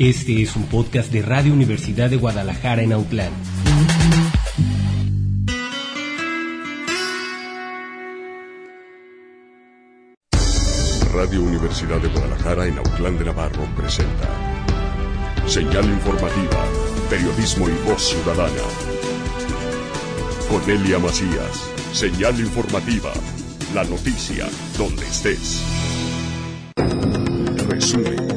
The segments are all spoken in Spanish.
Este es un podcast de Radio Universidad de Guadalajara en Autlán. Radio Universidad de Guadalajara en Autlán de Navarro presenta Señal Informativa, Periodismo y Voz Ciudadana. Cornelia Macías, Señal Informativa, la noticia donde estés. Resumen.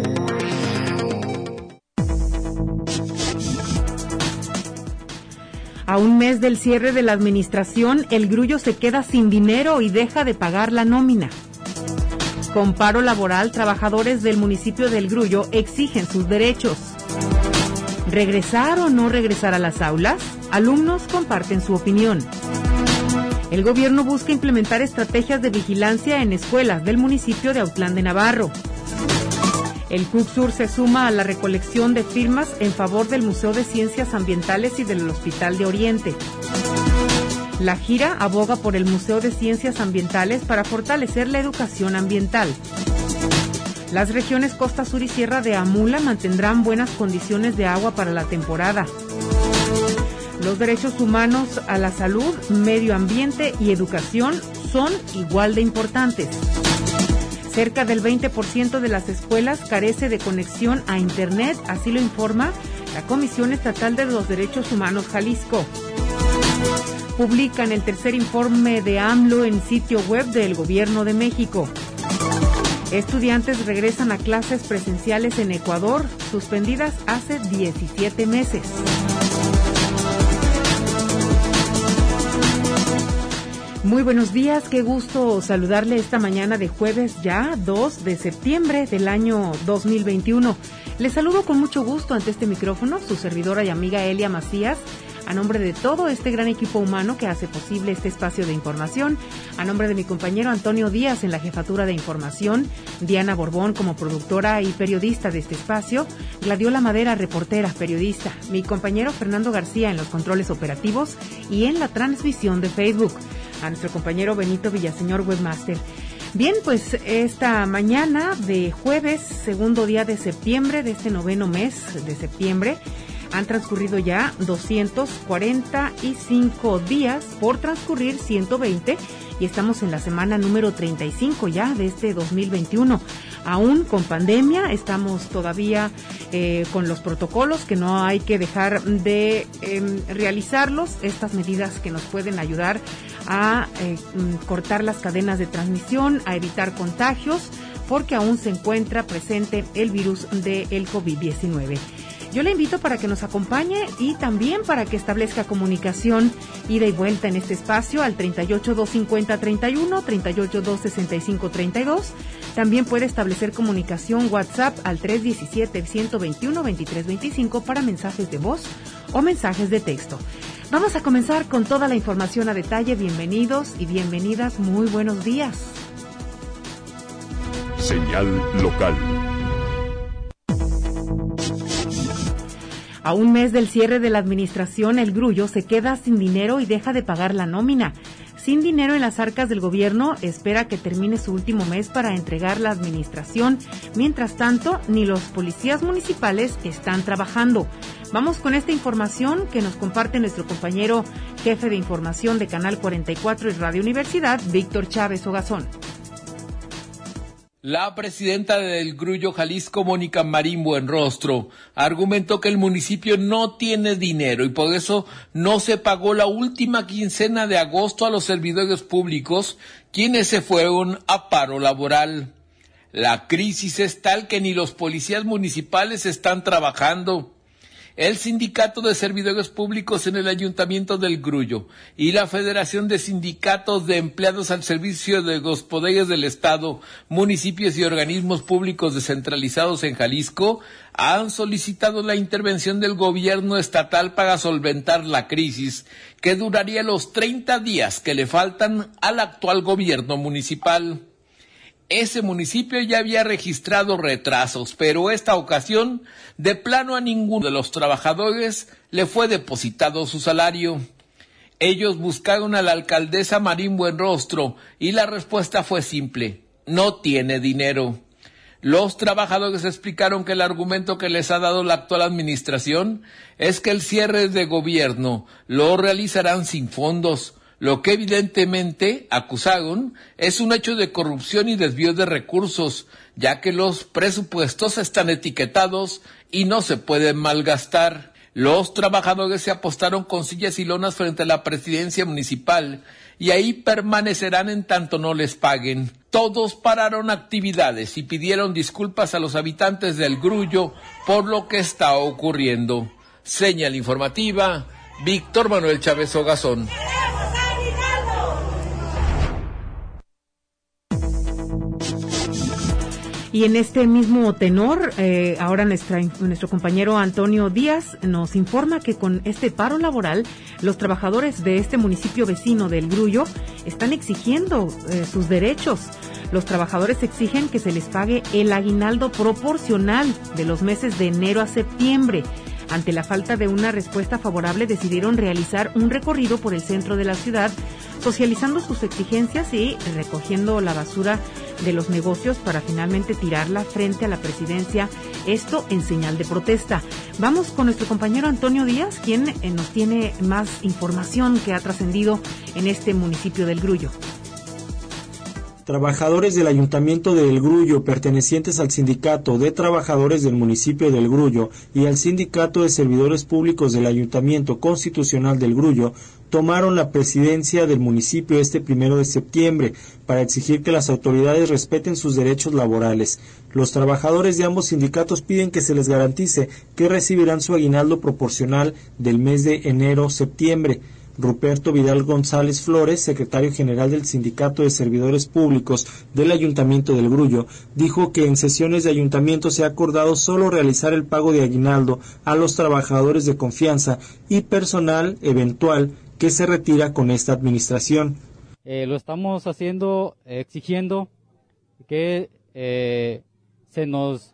A un mes del cierre de la administración, el Grullo se queda sin dinero y deja de pagar la nómina. Con paro laboral, trabajadores del municipio del Grullo exigen sus derechos. ¿Regresar o no regresar a las aulas? Alumnos comparten su opinión. El gobierno busca implementar estrategias de vigilancia en escuelas del municipio de Autlán de Navarro. El CUCSUR se suma a la recolección de firmas en favor del Museo de Ciencias Ambientales y del Hospital de Oriente. La gira aboga por el Museo de Ciencias Ambientales para fortalecer la educación ambiental. Las regiones Costa Sur y Sierra de Amula mantendrán buenas condiciones de agua para la temporada. Los derechos humanos a la salud, medio ambiente y educación son igual de importantes. Cerca del 20% de las escuelas carece de conexión a Internet, así lo informa la Comisión Estatal de los Derechos Humanos Jalisco. Publican el tercer informe de AMLO en sitio web del Gobierno de México. Estudiantes regresan a clases presenciales en Ecuador, suspendidas hace 17 meses. Muy buenos días, qué gusto saludarle esta mañana de jueves ya 2 de septiembre del año 2021. Les saludo con mucho gusto ante este micrófono, su servidora y amiga Elia Macías, a nombre de todo este gran equipo humano que hace posible este espacio de información, a nombre de mi compañero Antonio Díaz en la jefatura de información, Diana Borbón como productora y periodista de este espacio, Gladiola Madera, reportera, periodista, mi compañero Fernando García en los controles operativos y en la transmisión de Facebook, a nuestro compañero Benito Villaseñor, webmaster. Bien, pues esta mañana de jueves, segundo día de septiembre, de este noveno mes de septiembre, han transcurrido ya 245 días por transcurrir 120 y estamos en la semana número 35 ya de este 2021. Aún con pandemia, estamos todavía con los protocolos que no hay que dejar de realizarlos, estas medidas que nos pueden ayudar a cortar las cadenas de transmisión, a evitar contagios, porque aún se encuentra presente el virus del COVID-19. Yo le invito para que nos acompañe y también para que establezca comunicación ida y vuelta en este espacio al 38-250-31, 38-265-32. También puede establecer comunicación WhatsApp al 317-121-2325 para mensajes de voz o mensajes de texto. Vamos a comenzar con toda la información a detalle. Bienvenidos y bienvenidas. Muy buenos días. Señal local. A un mes del cierre de la administración, el Grullo se queda sin dinero y deja de pagar la nómina. Sin dinero en las arcas del gobierno, espera que termine su último mes para entregar la administración. Mientras tanto, ni los policías municipales están trabajando. Vamos con esta información que nos comparte nuestro compañero jefe de información de Canal 44 y Radio Universidad, Víctor Chávez Ogazón. La presidenta del Grullo Jalisco, Mónica Marín Buenrostro, argumentó que el municipio no tiene dinero y por eso no se pagó la última quincena de agosto a los servidores públicos, quienes se fueron a paro laboral. La crisis es tal que ni los policías municipales están trabajando. El Sindicato de Servidores Públicos en el Ayuntamiento del Grullo y la Federación de Sindicatos de Empleados al Servicio de los Poderes del Estado, municipios y organismos públicos descentralizados en Jalisco han solicitado la intervención del gobierno estatal para solventar la crisis, que duraría los 30 días que le faltan al actual gobierno municipal. Ese municipio ya había registrado retrasos, pero esta ocasión, de plano a ninguno de los trabajadores le fue depositado su salario. Ellos buscaron a la alcaldesa Marín Buenrostro y la respuesta fue simple: no tiene dinero. Los trabajadores explicaron que el argumento que les ha dado la actual administración es que el cierre de gobierno lo realizarán sin fondos, lo que evidentemente, acusaron, es un hecho de corrupción y desvío de recursos, ya que los presupuestos están etiquetados y no se pueden malgastar. Los trabajadores se apostaron con sillas y lonas frente a la presidencia municipal y ahí permanecerán en tanto no les paguen. Todos pararon actividades y pidieron disculpas a los habitantes del Grullo por lo que está ocurriendo. Señal informativa, Víctor Manuel Chávez Ogazón. Y en este mismo tenor, ahora nuestro compañero Antonio Díaz nos informa que con este paro laboral, los trabajadores de este municipio vecino del Grullo están exigiendo sus derechos. Los trabajadores exigen que se les pague el aguinaldo proporcional de los meses de enero a septiembre. Ante la falta de una respuesta favorable, decidieron realizar un recorrido por el centro de la ciudad, socializando sus exigencias y recogiendo la basura de los negocios para finalmente tirarla frente a la presidencia, esto en señal de protesta. Vamos con nuestro compañero Antonio Díaz, quien nos tiene más información que ha trascendido en este municipio del Grullo. Trabajadores del Ayuntamiento de El Grullo, pertenecientes al Sindicato de Trabajadores del Municipio del Grullo y al Sindicato de Servidores Públicos del Ayuntamiento Constitucional del Grullo, tomaron la presidencia del municipio este 1 de septiembre para exigir que las autoridades respeten sus derechos laborales. Los trabajadores de ambos sindicatos piden que se les garantice que recibirán su aguinaldo proporcional del mes de enero-septiembre. Ruperto Vidal González Flores, secretario general del Sindicato de Servidores Públicos del Ayuntamiento del Grullo, dijo que en sesiones de ayuntamiento se ha acordado solo realizar el pago de aguinaldo a los trabajadores de confianza y personal eventual que se retira con esta administración. Lo estamos haciendo exigiendo que se nos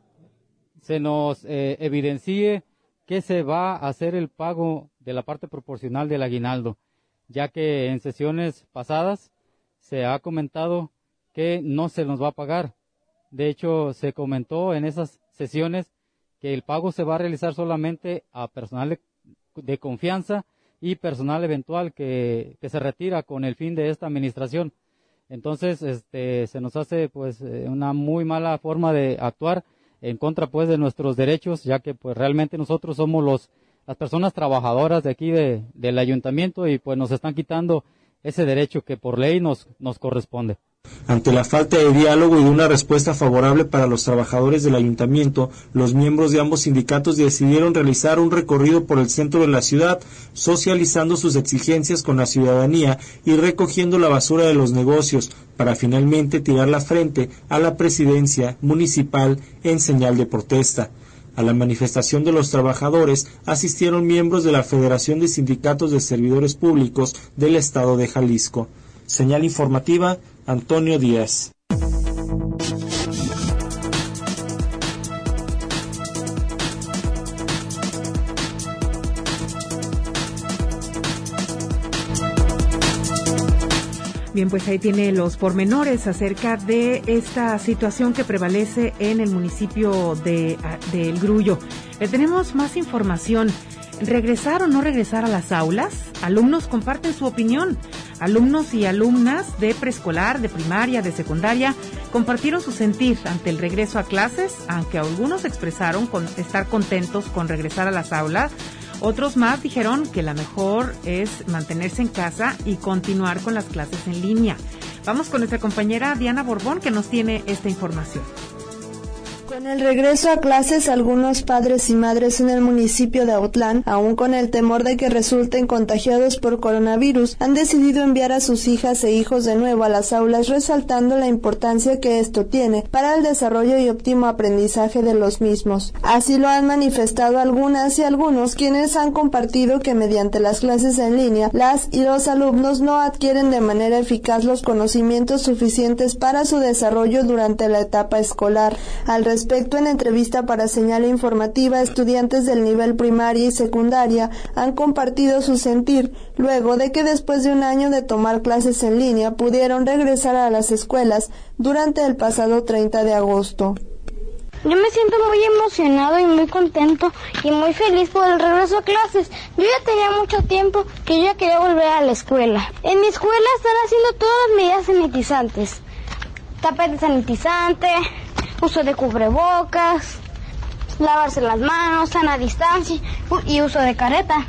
evidencie que se va a hacer el pago de la parte proporcional del aguinaldo, ya que en sesiones pasadas se ha comentado que no se nos va a pagar. De hecho, se comentó en esas sesiones que el pago se va a realizar solamente a personal de confianza y personal eventual que se retira con el fin de esta administración. Entonces, se nos hace pues una muy mala forma de actuar en contra pues de nuestros derechos, ya que pues realmente nosotros somos las personas trabajadoras de aquí del ayuntamiento y pues nos están quitando ese derecho que por ley nos corresponde. Ante la falta de diálogo y de una respuesta favorable para los trabajadores del ayuntamiento, los miembros de ambos sindicatos decidieron realizar un recorrido por el centro de la ciudad, socializando sus exigencias con la ciudadanía y recogiendo la basura de los negocios, para finalmente tirarla frente a la presidencia municipal en señal de protesta. A la manifestación de los trabajadores asistieron miembros de la Federación de Sindicatos de Servidores Públicos del Estado de Jalisco. Señal informativa, Antonio Díaz. Bien, pues ahí tiene los pormenores acerca de esta situación que prevalece en el municipio de El Grullo. Tenemos más información. ¿Regresar o no regresar a las aulas? Alumnos comparten su opinión. Alumnos y alumnas de preescolar, de primaria, de secundaria compartieron su sentir ante el regreso a clases, aunque algunos expresaron estar contentos con regresar a las aulas. Otros más dijeron que la mejor es mantenerse en casa y continuar con las clases en línea. Vamos con nuestra compañera Diana Borbón, que nos tiene esta información. Con el regreso a clases, algunos padres y madres en el municipio de Autlán, aún con el temor de que resulten contagiados por coronavirus, han decidido enviar a sus hijas e hijos de nuevo a las aulas, resaltando la importancia que esto tiene para el desarrollo y óptimo aprendizaje de los mismos. Así lo han manifestado algunas y algunos, quienes han compartido que mediante las clases en línea, las y los alumnos no adquieren de manera eficaz los conocimientos suficientes para su desarrollo durante la etapa escolar. Al respecto, en entrevista para Señal Informativa, estudiantes del nivel primaria y secundaria han compartido su sentir luego de que después de un año de tomar clases en línea pudieron regresar a las escuelas durante el pasado 30 de agosto. Yo me siento muy emocionado y muy contento y muy feliz por el regreso a clases. Yo ya tenía mucho tiempo que yo ya quería volver a la escuela. En mi escuela están haciendo todas las medidas sanitizantes. Tapete sanitizante, uso de cubrebocas, lavarse las manos, sana distancia y uso de careta.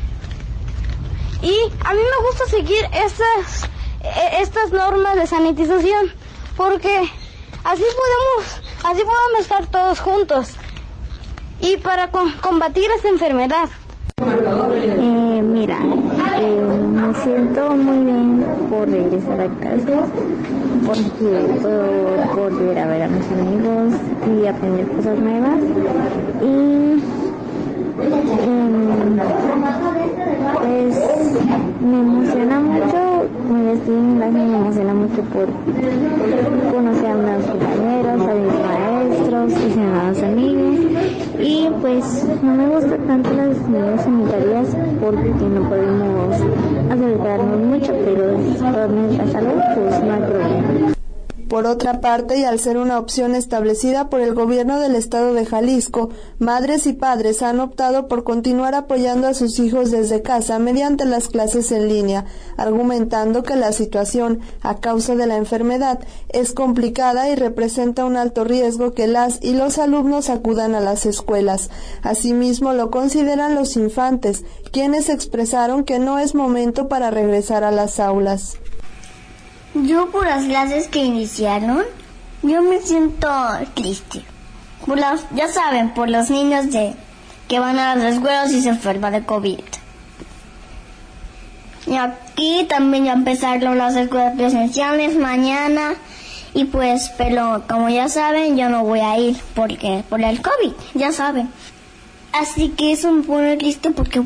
Y a mí me gusta seguir estas normas de sanitización porque así podemos estar todos juntos y para combatir esta enfermedad. Me siento muy bien por regresar a casa, porque puedo volver a ver a mis amigos y aprender cosas nuevas. Y pues me emociona mucho, estoy en clase, me emociona mucho por conocer a nuevos compañeros, a mis maestros y a nuevos amigos. Y pues no me gustan tanto las medidas sanitarias porque no podemos acercarnos mucho, pero por nuestra salud pues no hay problema. Por otra parte, y al ser una opción establecida por el gobierno del estado de Jalisco, madres y padres han optado por continuar apoyando a sus hijos desde casa mediante las clases en línea, argumentando que la situación, a causa de la enfermedad, es complicada y representa un alto riesgo que las y los alumnos acudan a las escuelas. Asimismo, lo consideran los infantes, quienes expresaron que no es momento para regresar a las aulas. Yo por las clases que iniciaron, yo me siento triste. Ya saben, por los niños que van a las escuelas y se enferman de COVID. Y aquí también ya empezaron las escuelas presenciales mañana. Y pues, pero como ya saben, yo no voy a ir por el COVID, ya saben. Así que eso me pone triste porque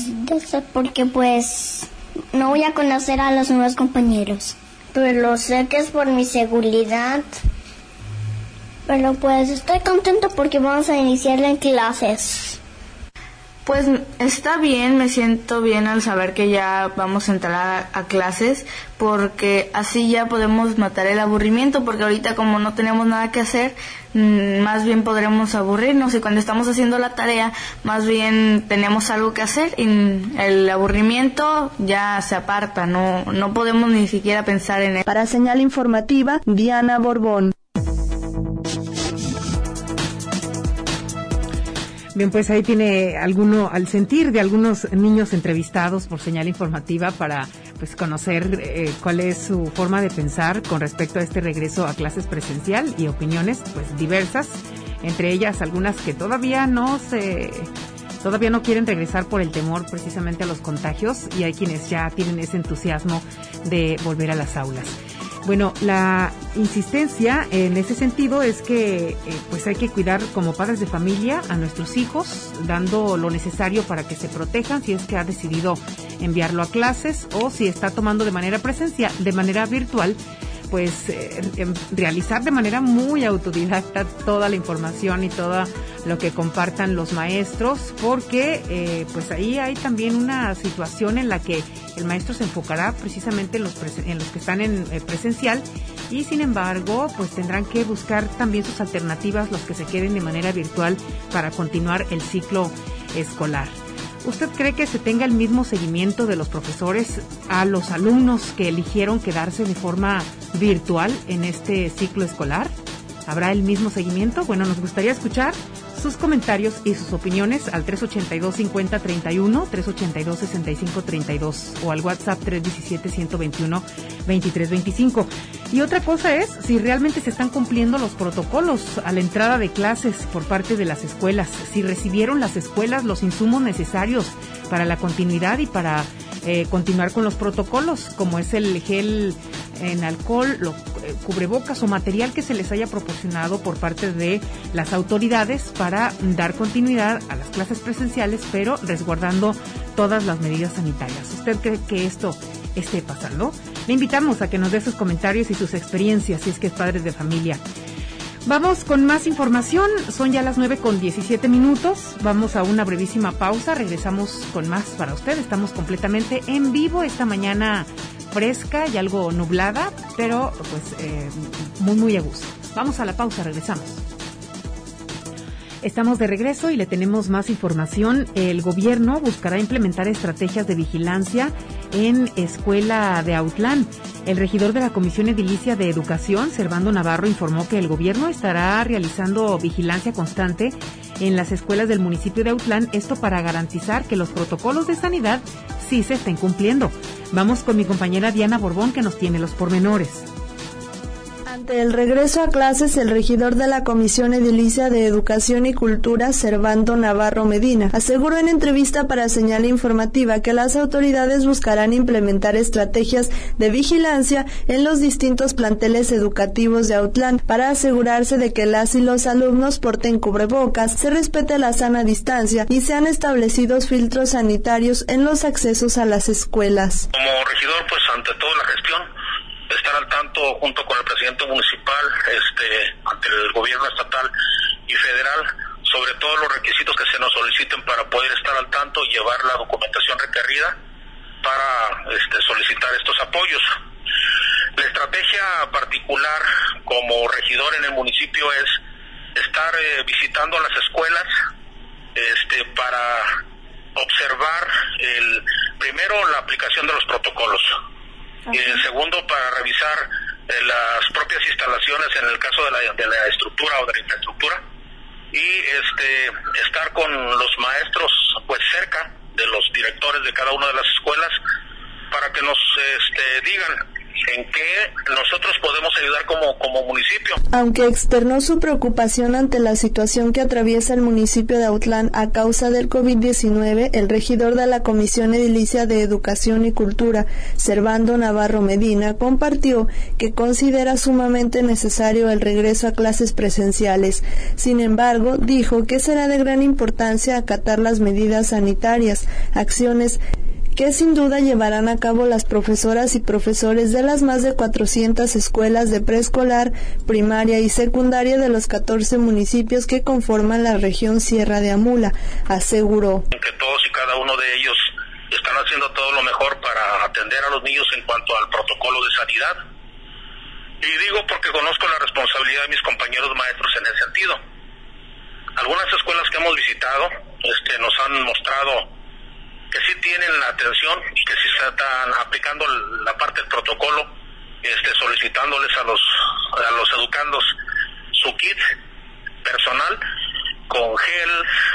no voy a conocer a los nuevos compañeros. Pero sé que es por mi seguridad. Pero pues estoy contento porque vamos a iniciar en clases. Pues está bien, me siento bien al saber que ya vamos a entrar a clases, porque así ya podemos matar el aburrimiento, porque ahorita como no tenemos nada que hacer, más bien podremos aburrirnos, y cuando estamos haciendo la tarea, más bien tenemos algo que hacer y el aburrimiento ya se aparta, no podemos ni siquiera pensar en él. Para Señal Informativa, Diana Borbón. Bien, pues ahí tiene al sentir de algunos niños entrevistados por Señal Informativa para pues conocer cuál es su forma de pensar con respecto a este regreso a clases presencial y opiniones pues diversas, entre ellas algunas que todavía no quieren regresar por el temor precisamente a los contagios, y hay quienes ya tienen ese entusiasmo de volver a las aulas. Bueno, la insistencia en ese sentido es que pues hay que cuidar como padres de familia a nuestros hijos, dando lo necesario para que se protejan si es que ha decidido enviarlo a clases, o si está tomando de manera presencial, de manera virtual, pues realizar de manera muy autodidacta toda la información y todo lo que compartan los maestros, porque pues ahí hay también una situación en la que el maestro se enfocará precisamente en los que están en presencial, y sin embargo pues tendrán que buscar también sus alternativas los que se queden de manera virtual para continuar el ciclo escolar. ¿Usted cree que se tenga el mismo seguimiento de los profesores a los alumnos que eligieron quedarse de forma virtual en este ciclo escolar? ¿Habrá el mismo seguimiento? Bueno, nos gustaría escuchar sus comentarios y sus opiniones al 382-5031, 382-6532 o al WhatsApp 317-121-2325. Y otra cosa es si realmente se están cumpliendo los protocolos a la entrada de clases por parte de las escuelas, si recibieron las escuelas los insumos necesarios para la continuidad y para continuar con los protocolos, como es el gel en alcohol, cubrebocas o material que se les haya proporcionado por parte de las autoridades para dar continuidad a las clases presenciales, pero resguardando todas las medidas sanitarias. ¿Usted cree que esto esté pasando? Le invitamos a que nos dé sus comentarios y sus experiencias, si es que es padre de familia. Vamos con más información, son ya las 9:17. Vamos a una brevísima pausa, regresamos con más para usted. Estamos completamente en vivo esta mañana fresca y algo nublada, pero pues muy a gusto. Vamos a la pausa, regresamos. Estamos de regreso y le tenemos más información. El gobierno buscará implementar estrategias de vigilancia en Escuela de Autlán. El regidor de la Comisión Edilicia de Educación, Servando Navarro, informó que el gobierno estará realizando vigilancia constante en las escuelas del municipio de Autlán, esto para garantizar que los protocolos de sanidad sí se estén cumpliendo. Vamos con mi compañera Diana Borbón, que nos tiene los pormenores. Ante el regreso a clases, el regidor de la Comisión Edilicia de Educación y Cultura, Servando Navarro Medina, aseguró en entrevista para Señal Informativa que las autoridades buscarán implementar estrategias de vigilancia en los distintos planteles educativos de Autlán para asegurarse de que las y los alumnos porten cubrebocas, se respete la sana distancia y sean establecidos filtros sanitarios en los accesos a las escuelas. Como regidor, pues ante toda la gestión, estar al tanto junto con el presidente municipal, ante el gobierno estatal y federal, sobre todos los requisitos que se nos soliciten para poder estar al tanto y llevar la documentación requerida para solicitar estos apoyos. La estrategia particular como regidor en el municipio es estar visitando las escuelas para observar primero la aplicación de los protocolos. Y segundo, para revisar las propias instalaciones en el caso de la estructura o de la infraestructura, y estar con los maestros pues cerca de los directores de cada una de las escuelas para que nos digan en qué nosotros podemos ayudar como municipio. Aunque externó su preocupación ante la situación que atraviesa el municipio de Autlán a causa del COVID-19, el regidor de la Comisión Edilicia de Educación y Cultura, Servando Navarro Medina, compartió que considera sumamente necesario el regreso a clases presenciales. Sin embargo, dijo que será de gran importancia acatar las medidas sanitarias, acciones que sin duda llevarán a cabo las profesoras y profesores de las más de 400 escuelas de preescolar, primaria y secundaria de los 14 municipios que conforman la región Sierra de Amula, aseguró. Que todos y cada uno de ellos están haciendo todo lo mejor para atender a los niños en cuanto al protocolo de sanidad. Y digo porque conozco la responsabilidad de mis compañeros maestros en ese sentido. Algunas escuelas que hemos visitado nos han mostrado que sí tienen la atención y que sí se están aplicando la parte del protocolo, solicitándoles a los educandos su kit personal con gel,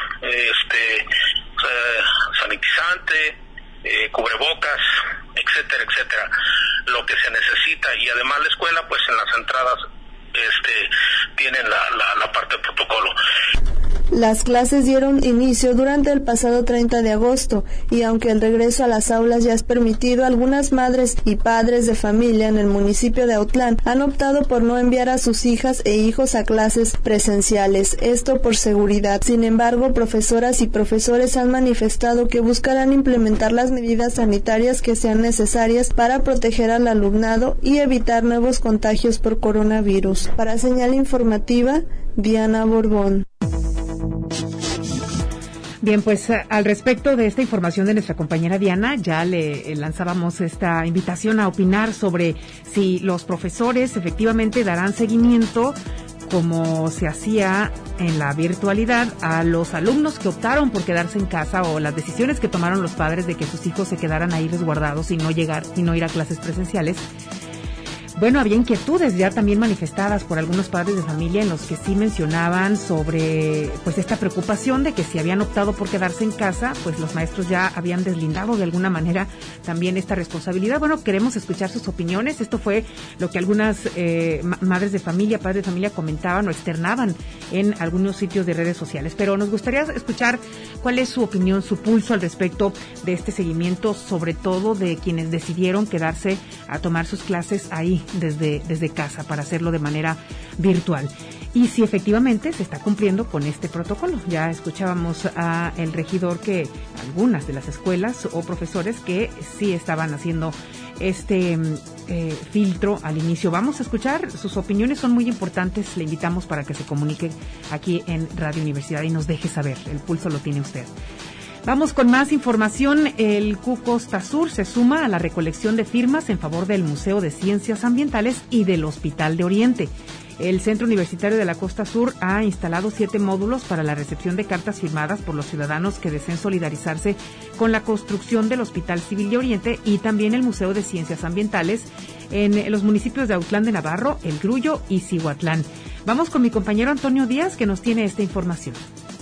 sanitizante, cubrebocas, etcétera, etcétera, lo que se necesita. Y además la escuela, pues en las entradas tienen la parte del protocolo. Las clases dieron inicio durante el pasado 30 de agosto y aunque el regreso a las aulas ya es permitido, algunas madres y padres de familia en el municipio de Autlán han optado por no enviar a sus hijas e hijos a clases presenciales, esto por seguridad. Sin embargo, profesoras y profesores han manifestado que buscarán implementar las medidas sanitarias que sean necesarias para proteger al alumnado y evitar nuevos contagios por coronavirus. Para Señal Informativa, Diana Borbón. Bien, pues al respecto de esta información de nuestra compañera Diana, ya le lanzábamos esta invitación a opinar sobre si los profesores efectivamente darán seguimiento, como se hacía en la virtualidad, a los alumnos que optaron por quedarse en casa o las decisiones que tomaron los padres de que sus hijos se quedaran ahí resguardados y no ir a clases presenciales. Bueno, había inquietudes ya también manifestadas por algunos padres de familia en los que sí mencionaban sobre pues esta preocupación de que si habían optado por quedarse en casa, pues los maestros ya habían deslindado de alguna manera también esta responsabilidad. Bueno, queremos escuchar sus opiniones. Esto fue lo que algunas madres de familia, padres de familia comentaban o externaban en algunos sitios de redes sociales. Pero nos gustaría escuchar cuál es su opinión, su pulso al respecto de este seguimiento, sobre todo de quienes decidieron quedarse a tomar sus clases ahí desde casa para hacerlo de manera virtual. Y si efectivamente se está cumpliendo con este protocolo. Ya escuchábamos a el regidor que algunas de las escuelas o profesores que sí estaban haciendo este filtro al inicio. Vamos a escuchar sus opiniones, son muy importantes. Le invitamos para que se comunique aquí en Radio Universidad y nos deje saber. El pulso lo tiene usted. Vamos con más información. El Q-Costa-Sur se suma a la recolección de firmas en favor del Museo de Ciencias Ambientales y del Hospital de Oriente. El Centro Universitario de la Costa Sur ha instalado 7 módulos para la recepción de cartas firmadas por los ciudadanos que deseen solidarizarse con la construcción del Hospital Civil de Oriente y también el Museo de Ciencias Ambientales en los municipios de Autlán de Navarro, El Grullo y Cihuatlán. Vamos con mi compañero Antonio Díaz, que nos tiene esta información.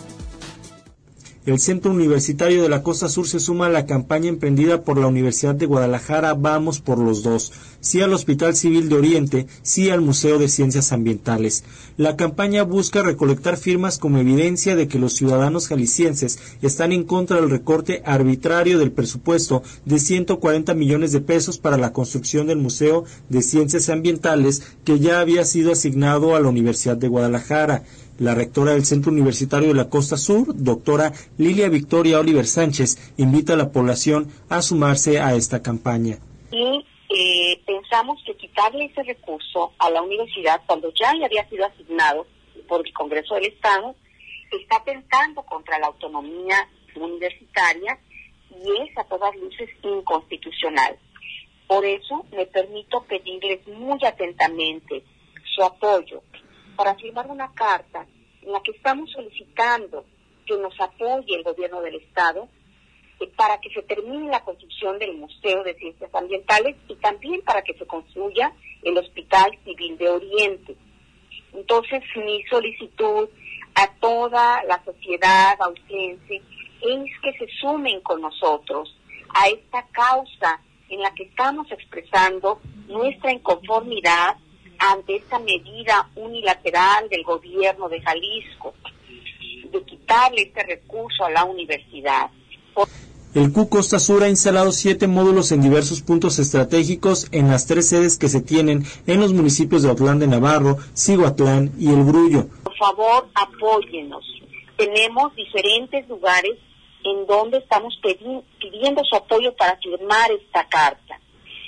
El Centro Universitario de la Costa Sur se suma a la campaña emprendida por la Universidad de Guadalajara Vamos por los Dos, sí al Hospital Civil de Oriente, sí al Museo de Ciencias Ambientales. La campaña busca recolectar firmas como evidencia de que los ciudadanos jaliscienses están en contra del recorte arbitrario del presupuesto de 140 millones de pesos para la construcción del Museo de Ciencias Ambientales que ya había sido asignado a la Universidad de Guadalajara. La rectora del Centro Universitario de la Costa Sur, doctora Lilia Victoria Oliver Sánchez, invita a la población a sumarse a esta campaña. Y pensamos que quitarle ese recurso a la universidad cuando ya le había sido asignado por el Congreso del Estado, está atentando contra la autonomía universitaria y es a todas luces inconstitucional. Por eso me permito pedirles muy atentamente su apoyo para firmar una carta en la que estamos solicitando que nos apoye el gobierno del Estado para que se termine la construcción del Museo de Ciencias Ambientales y también para que se construya el Hospital Civil de Oriente. Entonces, mi solicitud a toda la sociedad autense es que se sumen con nosotros a esta causa en la que estamos expresando nuestra inconformidad ante esta medida unilateral del gobierno de Jalisco de quitarle este recurso a la universidad. El CU Costa Sur ha instalado 7 módulos en diversos puntos estratégicos en las 3 sedes que se tienen en los municipios de Autlán de Navarro, Cihuatlán y El Grullo. Por favor, apóyennos. Tenemos diferentes lugares en donde estamos pidiendo su apoyo para firmar esta carta.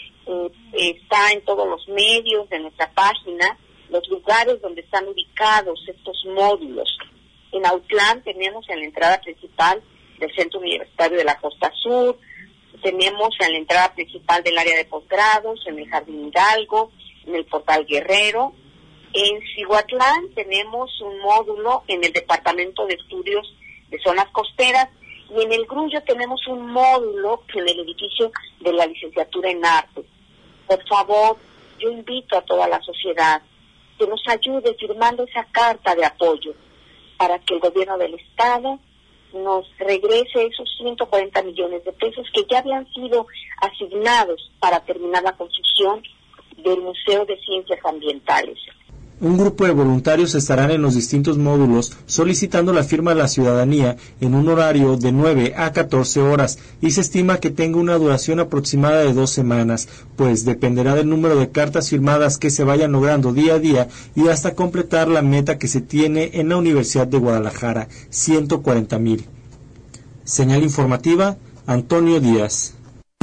Está en todos los medios de nuestra página los lugares donde están ubicados estos módulos. En Autlán tenemos en la entrada principal del Centro Universitario de la Costa Sur, tenemos en la entrada principal del área de posgrados, en el Jardín Hidalgo, en el Portal Guerrero. En Cihuatlán tenemos un módulo en el Departamento de Estudios de Zonas Costeras y en El Grullo tenemos un módulo en el edificio de la Licenciatura en Artes. Por favor, yo invito a toda la sociedad que nos ayude firmando esa carta de apoyo para que el gobierno del Estado nos regrese esos 140 millones de pesos que ya habían sido asignados para terminar la construcción del Museo de Ciencias Ambientales. Un grupo de voluntarios estarán en los distintos módulos solicitando la firma de la ciudadanía en un horario de 9 a 14 horas y se estima que tenga una duración aproximada de 2 semanas, pues dependerá del número de cartas firmadas que se vayan logrando día a día y hasta completar la meta que se tiene en la Universidad de Guadalajara, 140,000. Señal informativa, Antonio Díaz.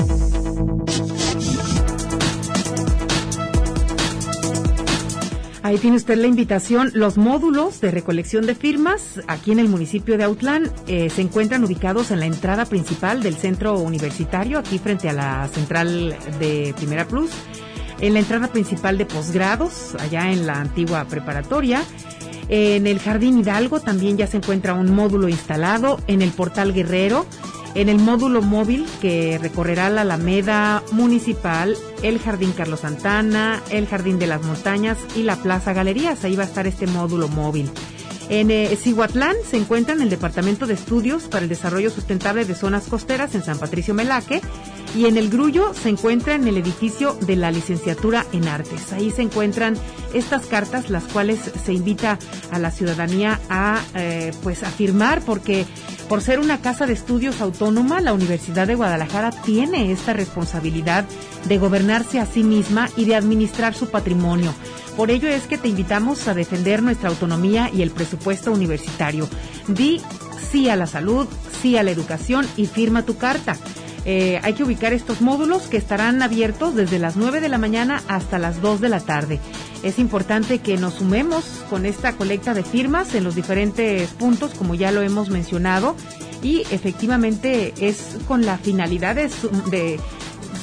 Ahí tiene usted la invitación. Los módulos de recolección de firmas aquí en el municipio de Autlán se encuentran ubicados en la entrada principal del centro universitario, aquí frente a la central de Primera Plus, en la entrada principal de posgrados, allá en la antigua preparatoria. En el Jardín Hidalgo también ya se encuentra un módulo instalado, en el Portal Guerrero, en el módulo móvil que recorrerá la Alameda Municipal, el Jardín Carlos Santana, el Jardín de las Montañas y la Plaza Galerías. Ahí va a estar este módulo móvil. En Cihuatlán se encuentra en el Departamento de Estudios para el Desarrollo Sustentable de Zonas Costeras en San Patricio Melaque, y en El Grullo se encuentra en el edificio de la Licenciatura en Artes. Ahí se encuentran estas cartas, las cuales se invita a la ciudadanía a firmar, porque por ser una casa de estudios autónoma, la Universidad de Guadalajara tiene esta responsabilidad de gobernarse a sí misma y de administrar su patrimonio. Por ello es que te invitamos a defender nuestra autonomía y el presupuesto universitario. Di sí a la salud, sí a la educación y firma tu carta. Hay que ubicar estos módulos que estarán abiertos desde las 9 de la mañana hasta las 2 de la tarde. Es importante que nos sumemos con esta colecta de firmas en los diferentes puntos, como ya lo hemos mencionado, y efectivamente es con la finalidad de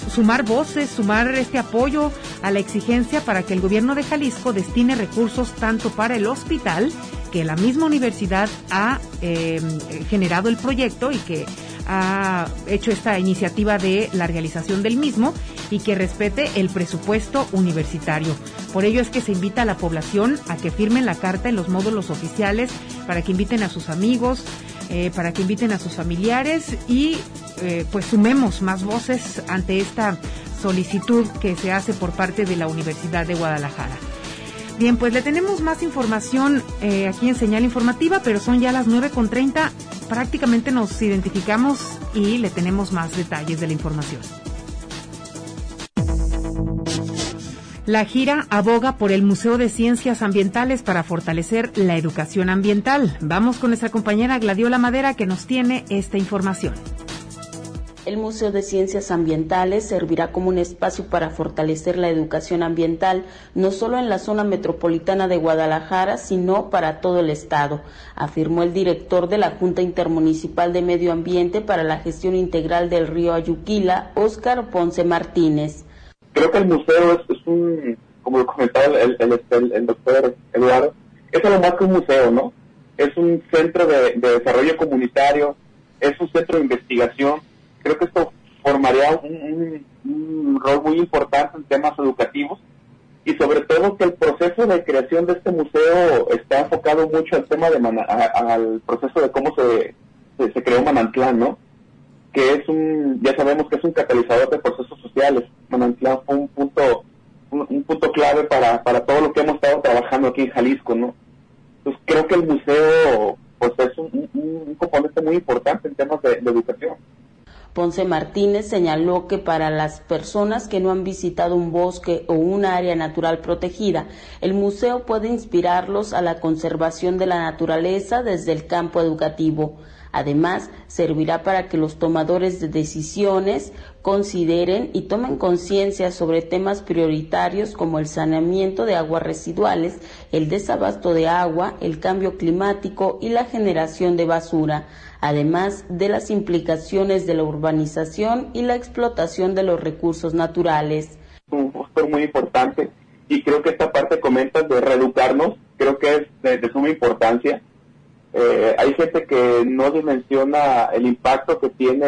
sumar voces, sumar este apoyo a la exigencia para que el gobierno de Jalisco destine recursos tanto para el hospital, que la misma universidad ha generado el proyecto y que ha hecho esta iniciativa de la realización del mismo, y que respete el presupuesto universitario. Por ello es que se invita a la población a que firmen la carta en los módulos oficiales, para que inviten a sus amigos, para que inviten a sus familiares y pues sumemos más voces ante esta solicitud que se hace por parte de la Universidad de Guadalajara. Bien, pues le tenemos más información aquí en Señal Informativa, pero son ya las 9:30, prácticamente nos identificamos y le tenemos más detalles de la información. La gira aboga por el Museo de Ciencias Ambientales para fortalecer la educación ambiental. Vamos con nuestra compañera Gladiola Madera, que nos tiene esta información. El Museo de Ciencias Ambientales servirá como un espacio para fortalecer la educación ambiental, no solo en la zona metropolitana de Guadalajara, sino para todo el estado, afirmó el director de la Junta Intermunicipal de Medio Ambiente para la Gestión Integral del Río Ayuquila, Óscar Ponce Martínez. Creo que el museo es un, como lo comentaba el doctor Eduardo, es algo más que un museo, ¿no? Es un centro de desarrollo comunitario, es un centro de investigación. Creo que esto formaría un rol muy importante en temas educativos, y sobre todo que el proceso de creación de este museo está enfocado mucho al tema al proceso de cómo se creó Manantlán, ¿no? Que es ya sabemos que es un catalizador de procesos sociales. Manantlán fue un punto clave para todo lo que hemos estado trabajando aquí en Jalisco, ¿no? Entonces creo que el museo pues es un componente muy importante en temas de educación. Ponce Martínez señaló que para las personas que no han visitado un bosque o un área natural protegida, el museo puede inspirarlos a la conservación de la naturaleza desde el campo educativo. Además, servirá para que los tomadores de decisiones consideren y tomen conciencia sobre temas prioritarios como el saneamiento de aguas residuales, el desabasto de agua, el cambio climático y la generación de basura, además de las implicaciones de la urbanización y la explotación de los recursos naturales. Un factor muy importante, y creo que esta parte comentas de reeducarnos, creo que es de suma importancia. Hay gente que no dimensiona el impacto que tiene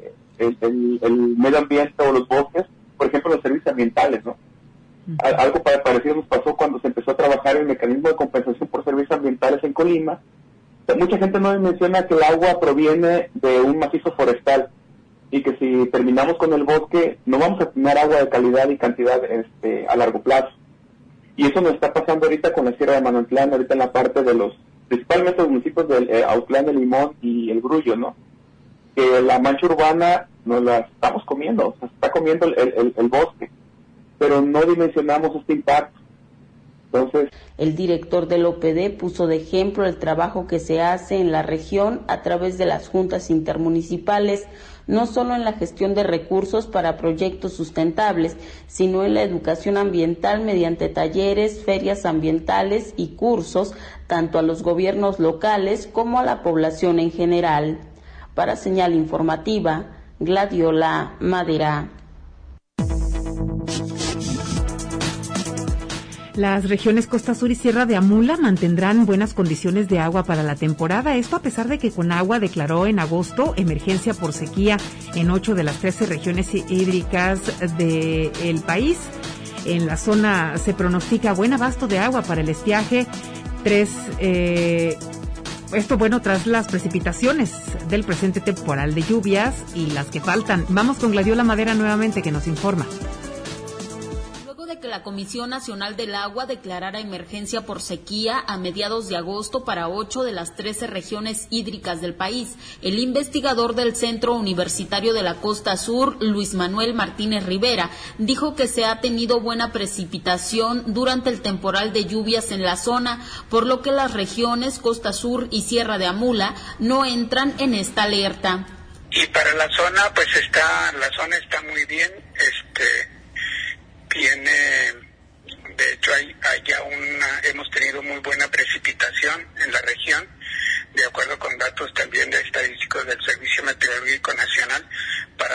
el medio ambiente o los bosques, por ejemplo los servicios ambientales, ¿no? Algo parecido nos pasó cuando se empezó a trabajar el mecanismo de compensación por servicios ambientales en Colima. Mucha gente no menciona que el agua proviene de un macizo forestal, y que si terminamos con el bosque no vamos a tener agua de calidad y cantidad a largo plazo. Y eso nos está pasando ahorita con la Sierra de Manantlán, ahorita en la parte de principalmente los municipios de Autlán de Limón y El Grullo, ¿no? Que la mancha urbana nos la estamos comiendo, se está comiendo el bosque, pero no dimensionamos este impacto. Entonces, el director del OPD puso de ejemplo el trabajo que se hace en la región a través de las juntas intermunicipales, no solo en la gestión de recursos para proyectos sustentables, sino en la educación ambiental mediante talleres, ferias ambientales y cursos, tanto a los gobiernos locales como a la población en general. Para Señal Informativa, Gladiola Madera. Las regiones Costa Sur y Sierra de Amula mantendrán buenas condiciones de agua para la temporada. Esto a pesar de que Conagua declaró en agosto emergencia por sequía en 8 de las 13 regiones hídricas del país. En la zona se pronostica buen abasto de agua para el estiaje. Esto tras las precipitaciones del presente temporal de lluvias y las que faltan. Vamos con Gladiola Madera nuevamente, que nos informa. De que la Comisión Nacional del Agua declarara emergencia por sequía a mediados de agosto para 8 de las 13 regiones hídricas del país, el investigador del Centro Universitario de la Costa Sur, Luis Manuel Martínez Rivera, dijo que se ha tenido buena precipitación durante el temporal de lluvias en la zona, por lo que las regiones Costa Sur y Sierra de Amula no entran en esta alerta. Y para la zona, la zona está muy bien, de hecho hemos tenido muy buena precipitación en la región, de acuerdo con datos también de estadísticos del Servicio Meteorológico Nacional. Para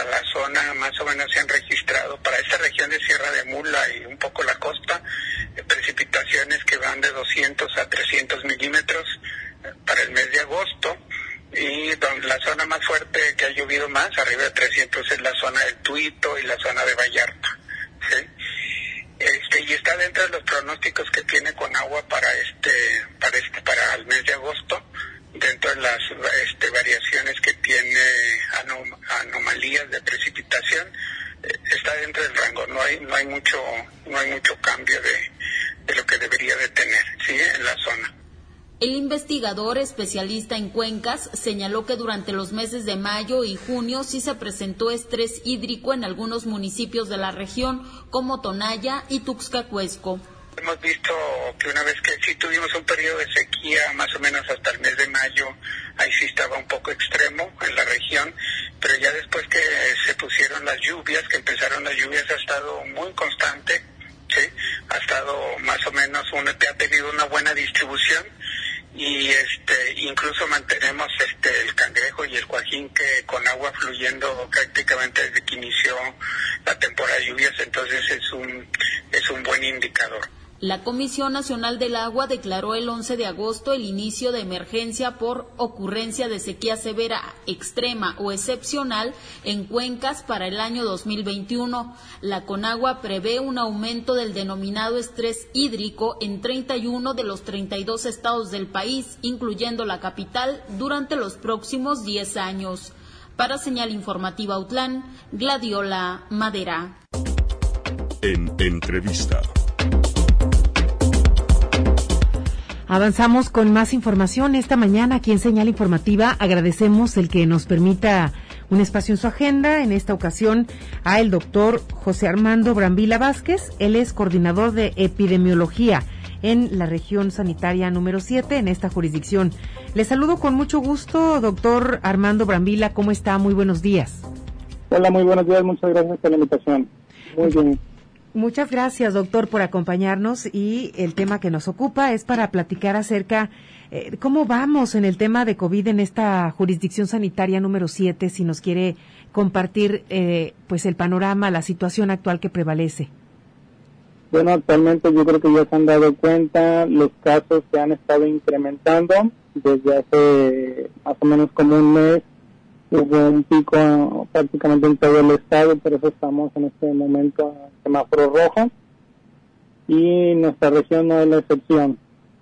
para la zona más o menos se han registrado, para esta región de Sierra de Mula y un poco la costa, precipitaciones que van de 200 a 300 milímetros para el mes de agosto. Y la zona más fuerte que ha llovido más, arriba de 300, es la zona del Tuito y la zona de Vallarta, ¿sí? Y está dentro de los pronósticos que tiene Conagua para el mes de agosto, dentro de las variaciones que tiene anomalías de precipitación, está dentro del rango. No hay mucho cambio de lo que debería de tener, ¿sí? En la zona. El investigador especialista en cuencas señaló que durante los meses de mayo y junio sí se presentó estrés hídrico en algunos municipios de la región, como Tonaya y Tuxtlacuesco. Hemos visto que una vez que sí tuvimos un periodo de sequía, más o menos hasta el mes de mayo, ahí sí estaba un poco extremo en la región, pero ya después que se pusieron las lluvias, que empezaron las lluvias, ha estado muy constante, ¿sí? Ha estado más o menos, ha tenido una buena distribución. Y incluso mantenemos el cangrejo y el cuajín que con agua fluyendo prácticamente desde que inició la temporada de lluvias, entonces es un buen indicador. La Comisión Nacional del Agua declaró el 11 de agosto el inicio de emergencia por ocurrencia de sequía severa, extrema o excepcional en cuencas para el año 2021. La Conagua prevé un aumento del denominado estrés hídrico en 31 de los 32 estados del país, incluyendo la capital, durante los próximos 10 años. Para Señal Informativa Autlán, Gladiola Madera. En entrevista. Avanzamos con más información esta mañana aquí en Señal Informativa. Agradecemos el que nos permita un espacio en su agenda. En esta ocasión a el doctor José Armando Brambila Vázquez. Él es coordinador de epidemiología en la región sanitaria número 7 en esta jurisdicción. Le saludo con mucho gusto, doctor Armando Brambila. ¿Cómo está? Muy buenos días. Hola, muy buenos días. Muchas gracias por la invitación. Muy bien. Muchas gracias, doctor, por acompañarnos, y el tema que nos ocupa es para platicar acerca cómo vamos en el tema de COVID en esta jurisdicción sanitaria número 7, si nos quiere compartir pues el panorama, la situación actual que prevalece. Bueno, actualmente yo creo que ya se han dado cuenta los casos que han estado incrementando desde hace más o menos como un mes. Hubo un pico prácticamente en todo el estado, por eso estamos en este momento en semáforo rojo, y nuestra región no es la excepción.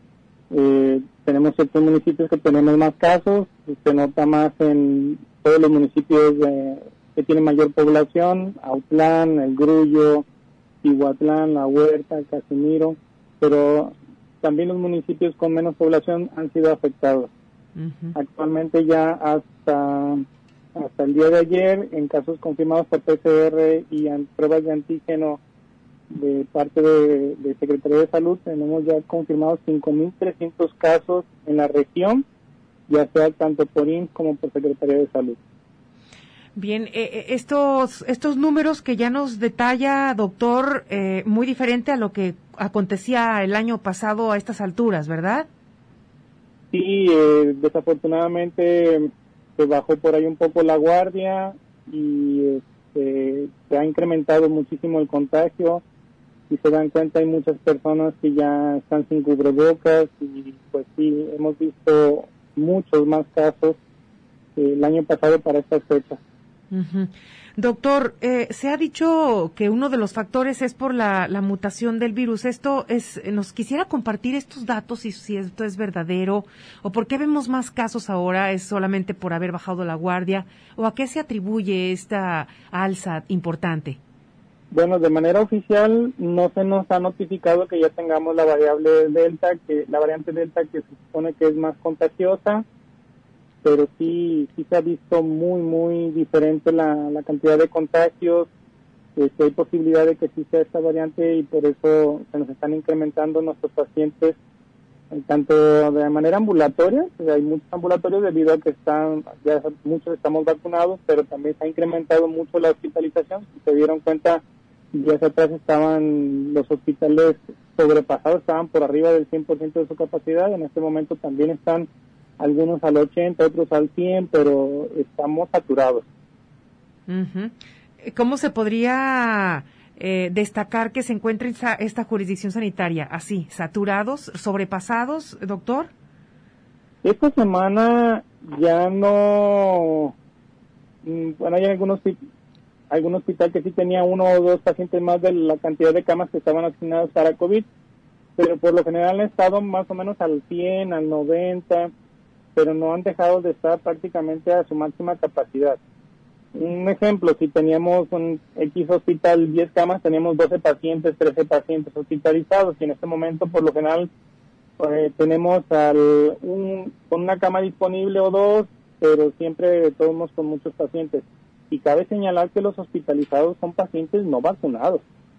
Tenemos ciertos municipios que tenemos más casos, se nota más en todos los municipios que tienen mayor población: Autlán, El Grullo, Iguatlán, La Huerta, Casimiro, pero también los municipios con menos población han sido afectados. Uh-huh. Actualmente ya hasta el día de ayer, en casos confirmados por PCR y pruebas de antígeno de parte de Secretaría de Salud, tenemos ya confirmados 5.300 casos en la región, ya sea tanto por IMSS como por Secretaría de Salud. Bien, estos números que ya nos detalla, doctor, muy diferente a lo que acontecía el año pasado a estas alturas, ¿verdad? Sí, desafortunadamente se bajó por ahí un poco la guardia y se ha incrementado muchísimo el contagio. Si se dan cuenta, hay muchas personas que ya están sin cubrebocas, y pues sí, hemos visto muchos más casos el año pasado para estas fechas. Uh-huh. Doctor, se ha dicho que uno de los factores es por la mutación del virus. ¿Nos quisiera compartir estos datos y si esto es verdadero? ¿O por qué vemos más casos ahora? ¿Es solamente por haber bajado la guardia? ¿O a qué se atribuye esta alza importante? Bueno, de manera oficial no se nos ha notificado que ya tengamos la variante Delta, que se supone que es más contagiosa, pero sí se ha visto muy diferente la cantidad de contagios. Hay posibilidad de que sí sea esta variante, y por eso se nos están incrementando nuestros pacientes, tanto de manera ambulatoria. Hay muchos ambulatorios debido a que ya muchos estamos vacunados, pero también se ha incrementado mucho la hospitalización. Si se dieron cuenta, días atrás estaban los hospitales sobrepasados, estaban por arriba del 100% de su capacidad. En este momento también están algunos al 80, otros al 100, pero estamos saturados. Uh-huh. ¿Cómo se podría destacar que se encuentra esta jurisdicción sanitaria? Así, saturados, sobrepasados, doctor. Esta semana ya no, bueno, hay algún hospital que sí tenía 1 o 2 pacientes más de la cantidad de camas que estaban asignadas para COVID, pero por lo general han estado más o menos al 100, al 90, pero no han dejado de estar prácticamente a su máxima capacidad. Un ejemplo, si teníamos un X hospital 10 camas, teníamos 12 pacientes, 13 pacientes hospitalizados, y en este momento por lo general tenemos con una cama disponible o 2, pero siempre todos con muchos pacientes. Y cabe señalar que los hospitalizados son pacientes no vacunados.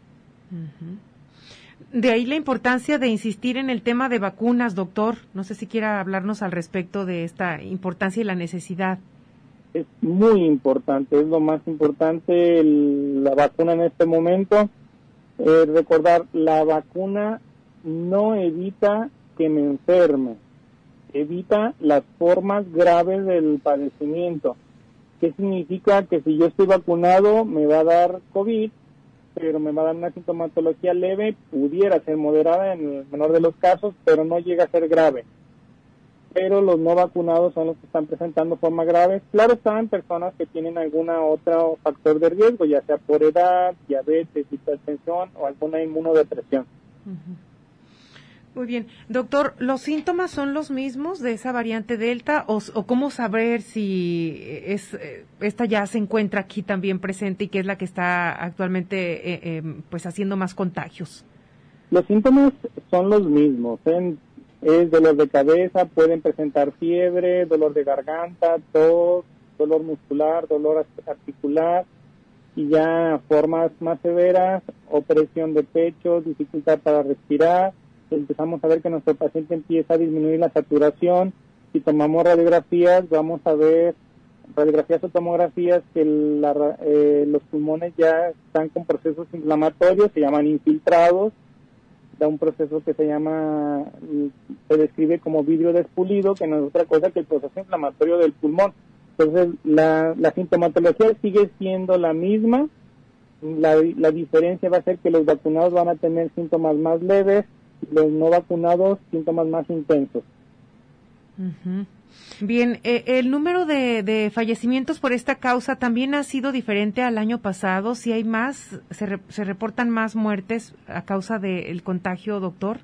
Uh-huh. De ahí la importancia de insistir en el tema de vacunas, doctor. No sé si quiera hablarnos al respecto de esta importancia y la necesidad. Es muy importante, es lo más importante la vacuna en este momento. Recordar, la vacuna no evita que me enferme, evita las formas graves del padecimiento. ¿Qué significa? Que si yo estoy vacunado me va a dar COVID, pero me va a dar una sintomatología leve, pudiera ser moderada en el menor de los casos, pero no llega a ser grave. Pero los no vacunados son los que están presentando formas graves. Claro, están personas que tienen alguna otro factor de riesgo, ya sea por edad, diabetes, hipertensión o alguna inmunodepresión. Uh-huh. Muy bien. Doctor, ¿los síntomas son los mismos de esa variante Delta o cómo saber si esta ya se encuentra aquí también presente y que es la que está actualmente pues haciendo más contagios? Los síntomas son los mismos. Es dolor de cabeza, pueden presentar fiebre, dolor de garganta, tos, dolor muscular, dolor articular y ya formas más severas, opresión de pecho, dificultad para respirar. Empezamos a ver que nuestro paciente empieza a disminuir la saturación. Si tomamos radiografías, vamos a ver radiografías o tomografías que los pulmones ya están con procesos inflamatorios, se llaman infiltrados. Da un proceso que se describe como vidrio despulido, que no es otra cosa que el proceso inflamatorio del pulmón. Entonces, la sintomatología sigue siendo la misma. La diferencia va a ser que los vacunados van a tener síntomas más leves, los no vacunados síntomas más intensos. Uh-huh. Bien, el número de fallecimientos por esta causa también ha sido diferente al año pasado. Si hay más, se reportan más muertes a causa del contagio, doctor.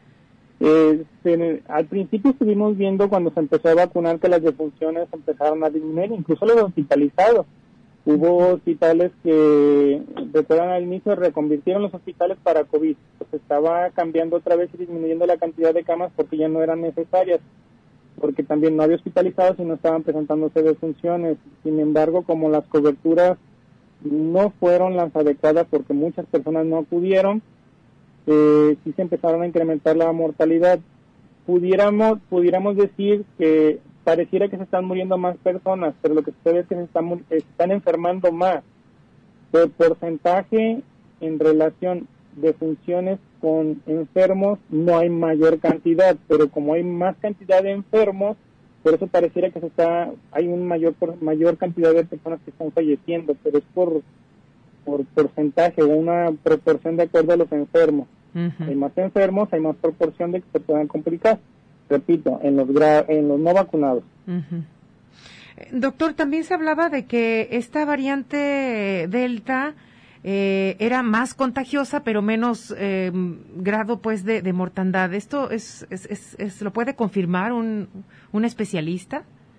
Al principio estuvimos viendo cuando se empezó a vacunar que las defunciones empezaron a disminuir, incluso los hospitalizados. Hubo hospitales que, recuerdan al inicio, reconvirtieron los hospitales para COVID. Pues estaba cambiando otra vez y disminuyendo la cantidad de camas porque ya no eran necesarias, porque también no había hospitalizados y no estaban presentándose defunciones. Sin embargo, como las coberturas no fueron las adecuadas porque muchas personas no acudieron, sí se empezaron a incrementar la mortalidad. Pudiéramos decir que pareciera que se están muriendo más personas, pero lo que sucede es que se están enfermando más. Por porcentaje, en relación de funciones con enfermos, no hay mayor cantidad, pero como hay más cantidad de enfermos, por eso pareciera que hay un mayor cantidad de personas que están falleciendo, pero es por porcentaje o una proporción de acuerdo a los enfermos. Uh-huh. Hay más enfermos, hay más proporción de que se puedan complicar. Repito, en los no vacunados. Uh-huh. Doctor, también se hablaba de que esta variante Delta era más contagiosa, pero menos grado, pues, de mortandad. ¿Esto lo puede confirmar un especialista?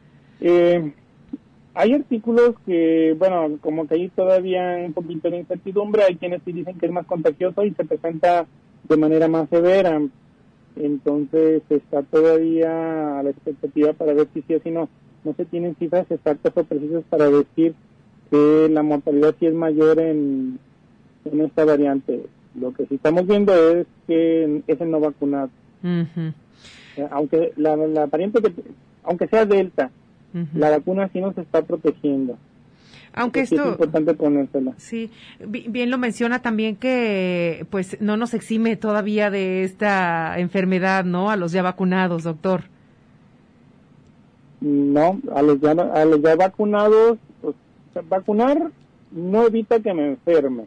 Hay artículos que, bueno, como que hay todavía un poquito de incertidumbre. Hay quienes sí dicen que es más contagioso y se presenta de manera más severa. Entonces está todavía a la expectativa para ver si sí o si no. No se tienen cifras exactas o precisas para decir que la mortalidad sí es mayor en esta variante. Lo que sí estamos viendo es que es el no vacunado. Uh-huh. Aunque la variante aunque sea Delta, uh-huh, la vacuna sí nos está protegiendo. Aunque esto es importante ponérsela. Sí, bien lo menciona también que pues no nos exime todavía de esta enfermedad, ¿no? A los ya vacunados, doctor. No, a los ya vacunados, pues, vacunar no evita que me enferme.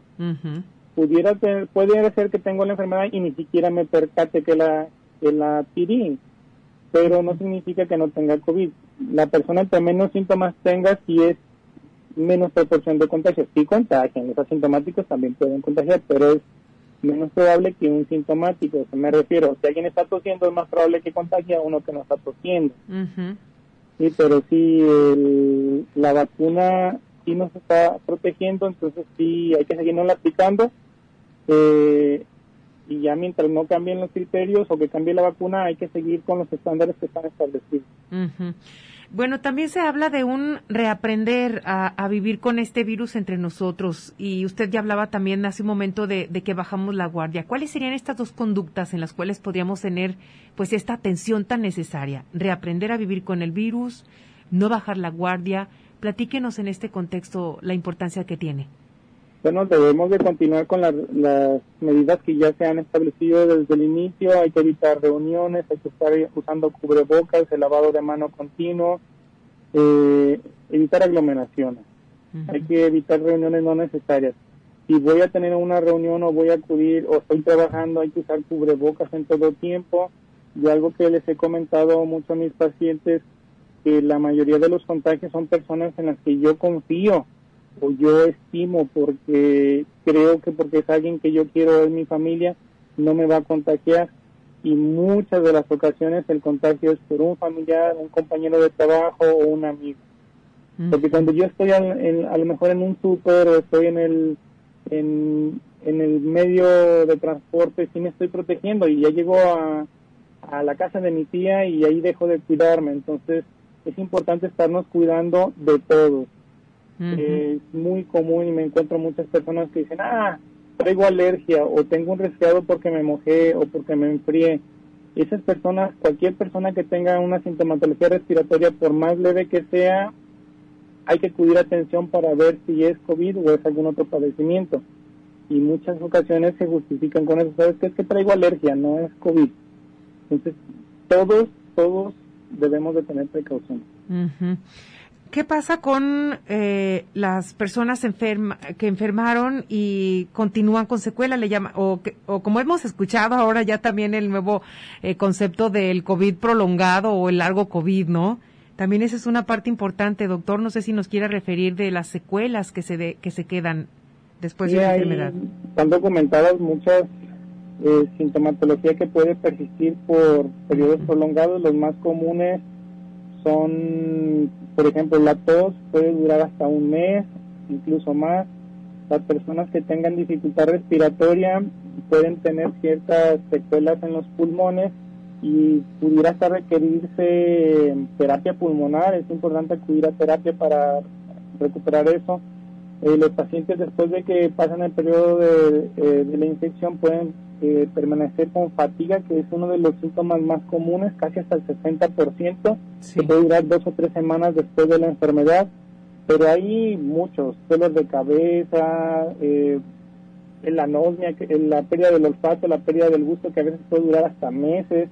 Puede ser que tengo la enfermedad y ni siquiera me percate que la adquirí, pero no significa que no tenga COVID. La persona entre menos síntomas tenga, si es menos proporción de contagio. Sí contagian, los asintomáticos también pueden contagiar, pero es menos probable que un sintomático. Me refiero, si alguien está tosiendo, es más probable que contagie a uno que no está tosiendo. Sí, pero sí, la vacuna sí nos está protegiendo, entonces sí hay que seguirnos aplicando, y ya mientras no cambien los criterios o que cambie la vacuna, hay que seguir con los estándares que están establecidos. Bueno, también se habla de un reaprender a vivir con este virus entre nosotros, y usted ya hablaba también hace un momento de que bajamos la guardia. ¿Cuáles serían estas dos conductas en las cuales podríamos tener pues esta atención tan necesaria? Reaprender a vivir con el virus, no bajar la guardia. Platíquenos en este contexto la importancia que tiene. Bueno, debemos de continuar con las medidas que ya se han establecido desde el inicio. Hay que evitar reuniones, hay que estar usando cubrebocas, el lavado de mano continuo, evitar aglomeraciones. Hay que evitar reuniones no necesarias. Si voy a tener una reunión o voy a acudir o estoy trabajando, hay que usar cubrebocas en todo tiempo. Y algo que les he comentado mucho a mis pacientes, que la mayoría de los contagios son personas en las que yo confío o yo estimo, porque creo que porque es alguien que yo quiero en mi familia, no me va a contagiar, y muchas de las ocasiones el contagio es por un familiar, un compañero de trabajo o un amigo. Porque cuando yo estoy a lo mejor en un súper o estoy en el medio de transporte, sí me estoy protegiendo, y ya llego a la casa de mi tía y ahí dejo de cuidarme. Entonces es importante estarnos cuidando de todos. Es muy común y me encuentro muchas personas que dicen, traigo alergia o tengo un resfriado porque me mojé o porque me enfrié. Esas personas, cualquier persona que tenga una sintomatología respiratoria, por más leve que sea, hay que acudir a atención para ver si es COVID o es algún otro padecimiento. Y muchas ocasiones se justifican con eso. ¿Sabes qué? Es que traigo alergia, no es COVID. Entonces, todos debemos de tener precaución. ¿Qué pasa con las personas que enfermaron y continúan con secuela, le llama, o como hemos escuchado ahora ya también el nuevo concepto del COVID prolongado o el largo COVID, ¿no? También esa es una parte importante, doctor. No sé si nos quiere referir de las secuelas que se quedan después de la enfermedad. Están documentadas muchas sintomatología que puede persistir por periodos prolongados. Los más comunes son, por ejemplo, la tos puede durar hasta un mes, incluso más. Las personas que tengan dificultad respiratoria pueden tener ciertas secuelas en los pulmones y pudiera hasta requerirse terapia pulmonar. Es importante acudir a terapia para recuperar eso. Los pacientes, después de que pasan el periodo de la infección, pueden permanecer con fatiga, que es uno de los síntomas más comunes, casi hasta el 60%, que puede durar 2 o 3 semanas después de la enfermedad. Pero hay muchos, dolor de cabeza, la anosmia, la pérdida del olfato, la pérdida del gusto, que a veces puede durar hasta meses.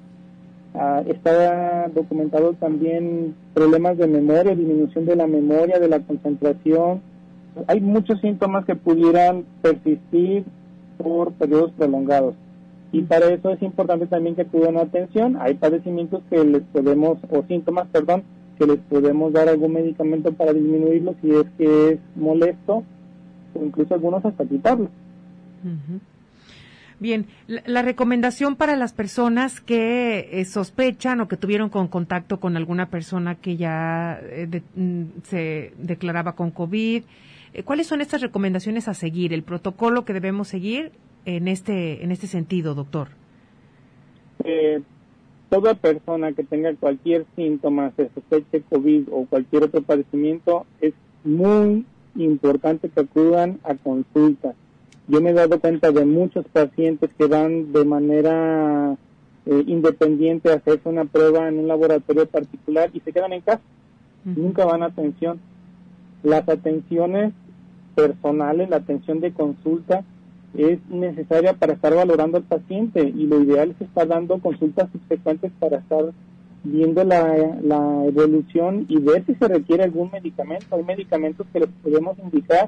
Está documentado también problemas de memoria, disminución de la memoria, de la concentración. Hay muchos síntomas que pudieran persistir por periodos prolongados, y para eso es importante también que acudan a atención. Hay padecimientos que les podemos, o síntomas, perdón, que les podemos dar algún medicamento para disminuirlo si es que es molesto, o incluso algunos hasta quitarlo. Bien, la recomendación para las personas que sospechan o que tuvieron contacto con alguna persona que ya se declaraba con COVID, ¿cuáles son estas recomendaciones a seguir, el protocolo que debemos seguir en este sentido, doctor? Toda persona que tenga cualquier síntoma, se sospeche COVID o cualquier otro padecimiento, es muy importante que acudan a consulta. Yo me he dado cuenta de muchos pacientes que van de manera independiente a hacerse una prueba en un laboratorio particular y se quedan en casa. Nunca van a atención. Las atenciones personales, la atención de consulta, es necesaria para estar valorando al paciente, y lo ideal es estar dando consultas subsecuentes para estar viendo la evolución y ver si se requiere algún medicamento. Hay medicamentos que les podemos indicar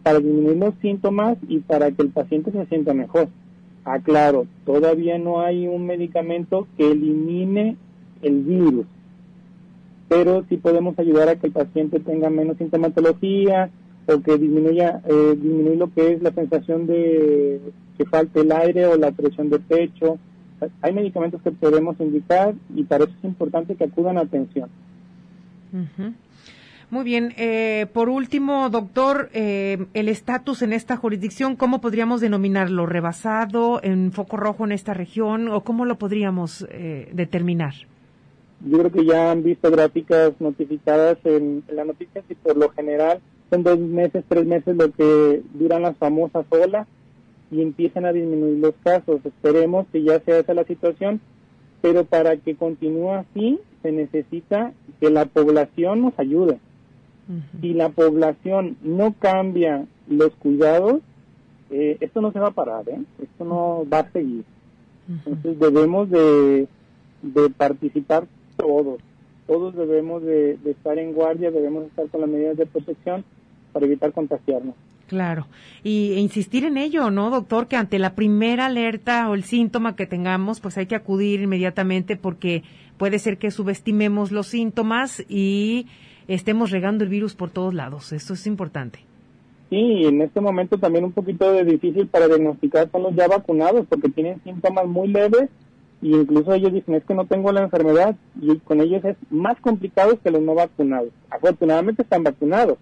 para disminuir los síntomas y para que el paciente se sienta mejor. Claro, todavía no hay un medicamento que elimine el virus, pero sí podemos ayudar a que el paciente tenga menos sintomatología o que disminuir lo que es la sensación de que falte el aire o la presión de pecho. Hay medicamentos que podemos indicar y para eso es importante que acudan a atención. Uh-huh. Muy bien. Por último, doctor, el estatus en esta jurisdicción, ¿cómo podríamos denominarlo? ¿Rebasado, en foco rojo en esta región o cómo lo podríamos determinar? Yo creo que ya han visto gráficas notificadas en las noticias y por lo general son 2 meses, 3 meses lo que duran las famosas olas y empiezan a disminuir los casos. Esperemos que ya sea esa la situación, pero para que continúe así se necesita que la población nos ayude. Si la población no cambia los cuidados, esto no se va a parar, esto no va a seguir. Entonces debemos de participar todos debemos de estar en guardia, debemos estar con las medidas de protección para evitar contagiarnos. Claro, e insistir en ello, ¿no, doctor? Que ante la primera alerta o el síntoma que tengamos, pues hay que acudir inmediatamente porque puede ser que subestimemos los síntomas y estemos regando el virus por todos lados. Eso es importante. Sí, en este momento también un poquito de difícil para diagnosticar son los ya vacunados porque tienen síntomas muy leves y incluso ellos dicen es que no tengo la enfermedad y con ellos es más complicado que los no vacunados. Afortunadamente están vacunados,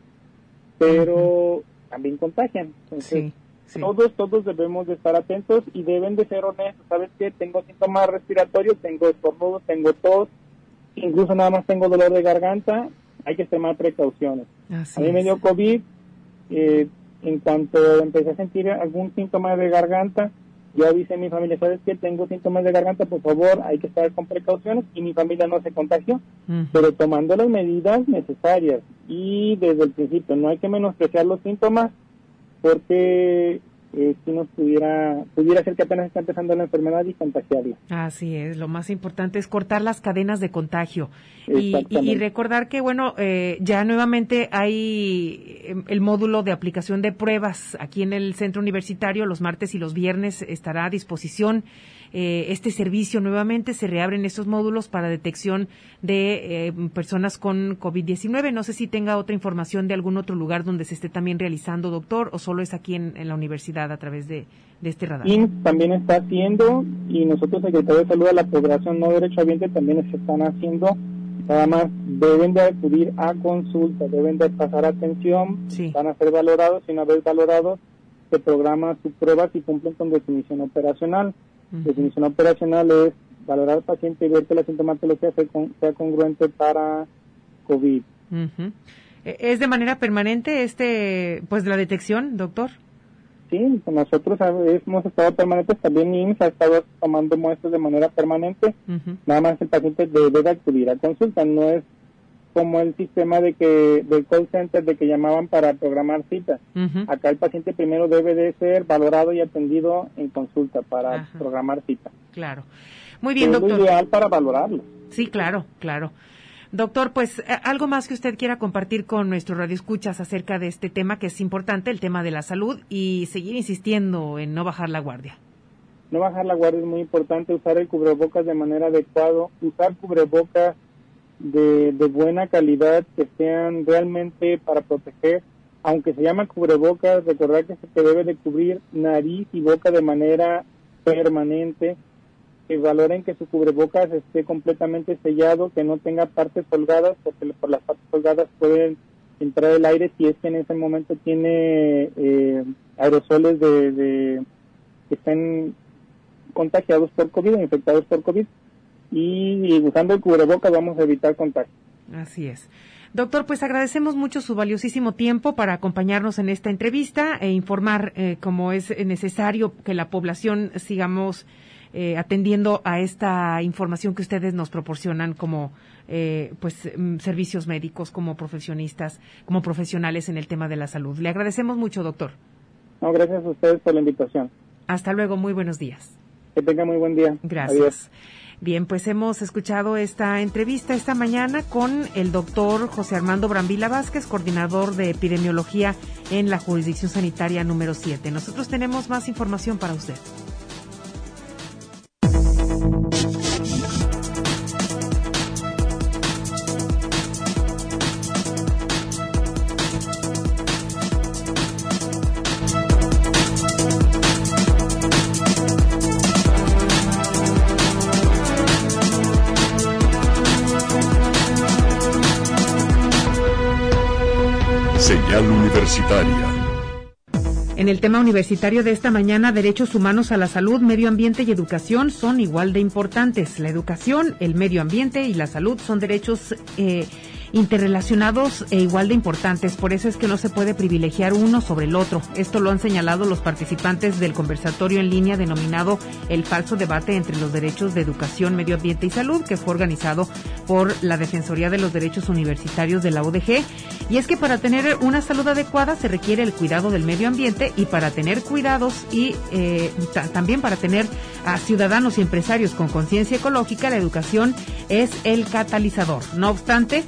pero también contagian. Entonces, sí. Todos debemos de estar atentos y deben de ser honestos. ¿Sabes qué? Tengo síntomas respiratorios, tengo estornudos, tengo tos, incluso nada más tengo dolor de garganta. Hay que tomar precauciones. A mí me dio COVID, en cuanto empecé a sentir algún síntoma de garganta, yo avisé a mi familia, ¿sabes qué? Tengo síntomas de garganta, por favor, hay que estar con precauciones, y mi familia no se contagió, pero tomando las medidas necesarias, y desde el principio no hay que menospreciar los síntomas, porque si nos pudiera ser que apenas está empezando la enfermedad y contagiarla. Así es, lo más importante es cortar las cadenas de contagio y recordar que, bueno, ya nuevamente hay el módulo de aplicación de pruebas aquí en el centro universitario, los martes y los viernes estará a disposición este servicio. Nuevamente se reabren estos módulos para detección de personas con COVID-19. No sé si tenga otra información de algún otro lugar donde se esté también realizando, doctor, o solo es aquí en la universidad a través de este radar. IMSS también está haciendo, y nosotros, Secretaría de Salud, a la población no derechohabiente también se están haciendo. Nada más deben de acudir a consulta, deben de pasar atención, van a ser valorados, y una vez valorados se programa su prueba si cumplen con definición operacional. Definición operacional es valorar al paciente y ver que la sintomatología sea congruente para COVID. ¿Es de manera permanente pues la detección, doctor? Sí, nosotros hemos estado permanentes, también IMSS ha estado tomando muestras de manera permanente. Nada más el paciente debe de acudir a consulta, no es como el sistema del call center de que llamaban para programar citas. Acá el paciente primero debe de ser valorado y atendido en consulta para programar cita. Claro. Muy bien, doctor. Es lo ideal para valorarlo. Sí, claro. Doctor, pues algo más que usted quiera compartir con nuestros radioescuchas acerca de este tema que es importante, el tema de la salud, y seguir insistiendo en no bajar la guardia. No bajar la guardia es muy importante, usar el cubrebocas de manera adecuada, usar cubrebocas de buena calidad, que sean realmente para proteger. Aunque se llama cubrebocas, recordar que se debe de cubrir nariz y boca de manera permanente. Que valoren que su cubrebocas esté completamente sellado, que no tenga partes colgadas, porque por las partes colgadas pueden entrar el aire si es que en ese momento tiene aerosoles que estén contagiados por COVID, infectados por COVID, y usando el cubrebocas vamos a evitar contagio. Así es. Doctor, pues agradecemos mucho su valiosísimo tiempo para acompañarnos en esta entrevista e informar cómo es necesario que la población sigamos atendiendo a esta información que ustedes nos proporcionan como servicios médicos, como profesionistas, como profesionales en el tema de la salud. Le agradecemos mucho, doctor. No, gracias a ustedes por la invitación. Hasta luego, muy buenos días. Que tenga muy buen día. Gracias. Adiós. Bien, pues hemos escuchado esta entrevista esta mañana con el doctor José Armando Brambila Vázquez, coordinador de epidemiología en la jurisdicción sanitaria número 7. Nosotros tenemos más información para usted. Señal universitaria. En el tema universitario de esta mañana, derechos humanos a la salud, medio ambiente y educación son igual de importantes. La educación, el medio ambiente y la salud son derechos interrelacionados e igual de importantes. Por eso es que no se puede privilegiar uno sobre el otro. Esto lo han señalado los participantes del conversatorio en línea denominado El falso debate entre los derechos de educación, medio ambiente y salud, que fue organizado por la Defensoría de los Derechos Universitarios de la UDG. Y es que para tener una salud adecuada se requiere el cuidado del medio ambiente, y para tener cuidados y también para tener a ciudadanos y empresarios con conciencia ecológica, la educación es el catalizador. No obstante,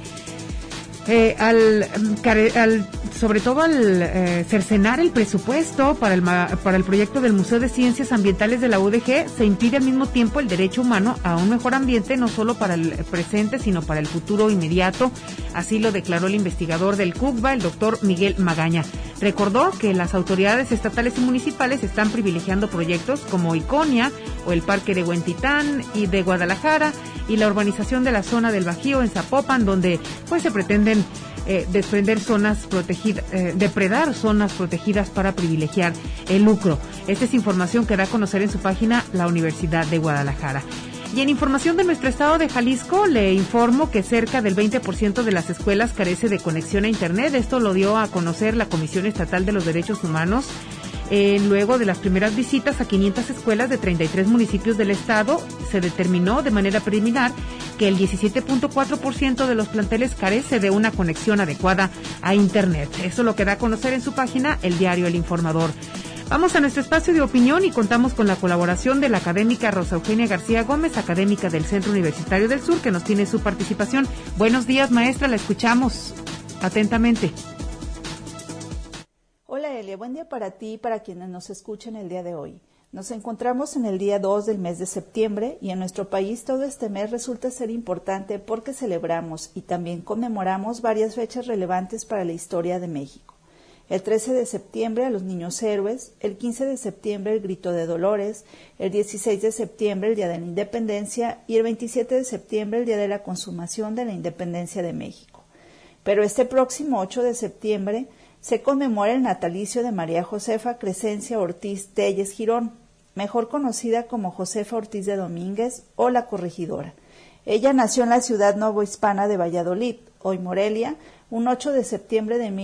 sobre todo al cercenar el presupuesto para el proyecto del Museo de Ciencias Ambientales de la UDG, se impide al mismo tiempo el derecho humano a un mejor ambiente, no solo para el presente, sino para el futuro inmediato. Así lo declaró el investigador del CUCBA, el doctor Miguel Magaña. Recordó que las autoridades estatales y municipales están privilegiando proyectos como Iconia o el Parque de Huentitán y de Guadalajara y la urbanización de la zona del Bajío en Zapopan, donde pues se pretenden desprender zonas protegidas, depredar zonas protegidas para privilegiar el lucro. Esta es información que da a conocer en su página la Universidad de Guadalajara. Y en información de nuestro estado de Jalisco, le informo que cerca del 20% de las escuelas carece de conexión a Internet. Esto lo dio a conocer la Comisión Estatal de los Derechos Humanos. Luego de las primeras visitas a 500 escuelas de 33 municipios del estado, se determinó de manera preliminar que el 17.4% de los planteles carece de una conexión adecuada a Internet. Eso lo que da a conocer en su página el diario El Informador. Vamos a nuestro espacio de opinión y contamos con la colaboración de la académica Rosa Eugenia García Gómez, académica del Centro Universitario del Sur, que nos tiene su participación. Buenos días, maestra, la escuchamos atentamente. Hola Elia, buen día para ti y para quienes nos escuchan el día de hoy. Nos encontramos en el día 2 del mes de septiembre y en nuestro país todo este mes resulta ser importante porque celebramos y también conmemoramos varias fechas relevantes para la historia de México. El 13 de septiembre a los niños héroes, el 15 de septiembre el grito de Dolores, el 16 de septiembre el Día de la Independencia y el 27 de septiembre el Día de la Consumación de la Independencia de México. Pero este próximo 8 de septiembre se conmemora el natalicio de María Josefa Crescencia Ortiz Telles Girón, mejor conocida como Josefa Ortiz de Domínguez o la Corregidora. Ella nació en la ciudad novohispana de Valladolid, hoy Morelia, un 8 de septiembre de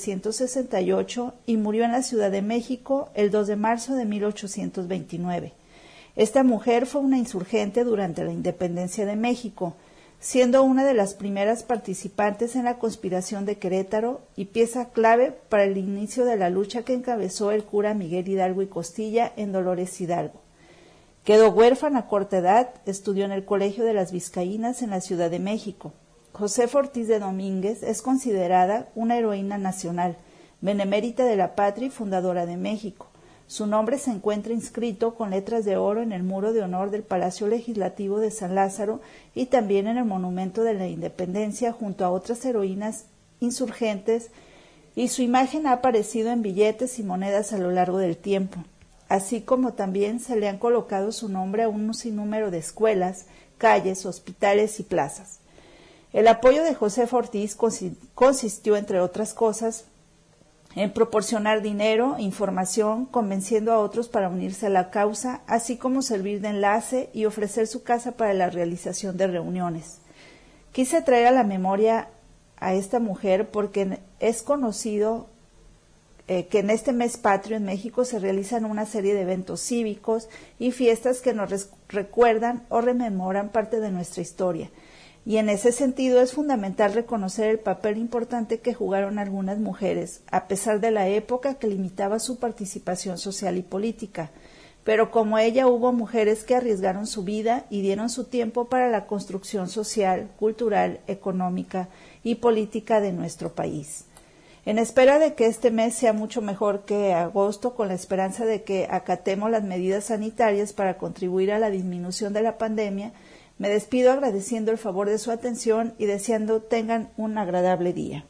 1768 y murió en la Ciudad de México el 2 de marzo de 1829. Esta mujer fue una insurgente durante la independencia de México, siendo una de las primeras participantes en la conspiración de Querétaro y pieza clave para el inicio de la lucha que encabezó el cura Miguel Hidalgo y Costilla en Dolores Hidalgo. Quedó huérfana a corta edad, estudió en el Colegio de las Vizcaínas en la Ciudad de México. Josefa Ortiz de Domínguez es considerada una heroína nacional, benemérita de la patria y fundadora de México. Su nombre se encuentra inscrito con letras de oro en el muro de honor del Palacio Legislativo de San Lázaro y también en el Monumento de la Independencia junto a otras heroínas insurgentes, y su imagen ha aparecido en billetes y monedas a lo largo del tiempo, así como también se le han colocado su nombre a un sinnúmero de escuelas, calles, hospitales y plazas. El apoyo de Josefa Ortiz consistió, entre otras cosas, en proporcionar dinero, información, convenciendo a otros para unirse a la causa, así como servir de enlace y ofrecer su casa para la realización de reuniones. Quise traer a la memoria a esta mujer porque es conocido que en este mes patrio en México se realizan una serie de eventos cívicos y fiestas que nos recuerdan o rememoran parte de nuestra historia. Y en ese sentido es fundamental reconocer el papel importante que jugaron algunas mujeres, a pesar de la época que limitaba su participación social y política. pero como ella hubo mujeres que arriesgaron su vida y dieron su tiempo para la construcción social, cultural, económica y política de nuestro país. En espera de que este mes sea mucho mejor que agosto, con la esperanza de que acatemos las medidas sanitarias para contribuir a la disminución de la pandemia, me despido agradeciendo el favor de su atención y deseando tengan un agradable día.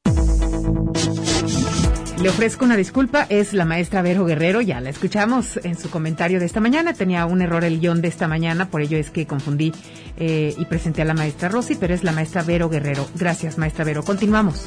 Le ofrezco una disculpa, es la maestra Vero Guerrero, ya la escuchamos en su comentario de esta mañana, tenía un error el guión de esta mañana, por ello es que confundí y presenté a la maestra Rosy, pero es la maestra Vero Guerrero. Gracias, maestra Vero. Continuamos.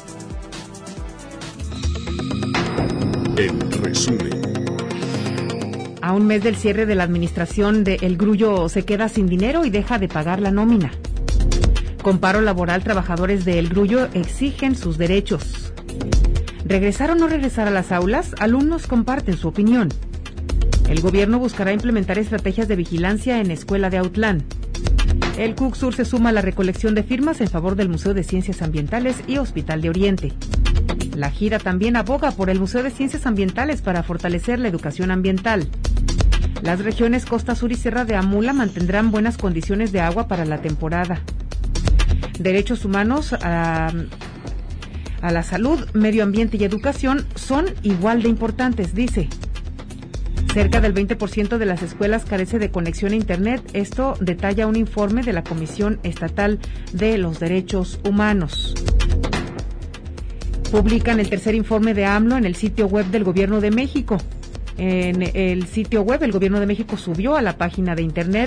En resumen. A un mes del cierre de la administración de El Grullo se queda sin dinero y deja de pagar la nómina. Con paro laboral, trabajadores de El Grullo exigen sus derechos. ¿Regresar o no regresar a las aulas? Alumnos comparten su opinión. El gobierno buscará implementar estrategias de vigilancia en Escuela de Autlán. El CUCSUR se suma a la recolección de firmas en favor del Museo de Ciencias Ambientales y Hospital de Oriente. La gira también aboga por el Museo de Ciencias Ambientales para fortalecer la educación ambiental. Las regiones Costa Sur y Sierra de Amula mantendrán buenas condiciones de agua para la temporada. Derechos humanos a la salud, medio ambiente y educación son igual de importantes, dice. Cerca del 20% de las escuelas carece de conexión a Internet. Esto detalla un informe de la Comisión Estatal de los Derechos Humanos. Publican el tercer informe de AMLO en el sitio web del Gobierno de México. En el sitio web, el Gobierno de México subió a la página de Internet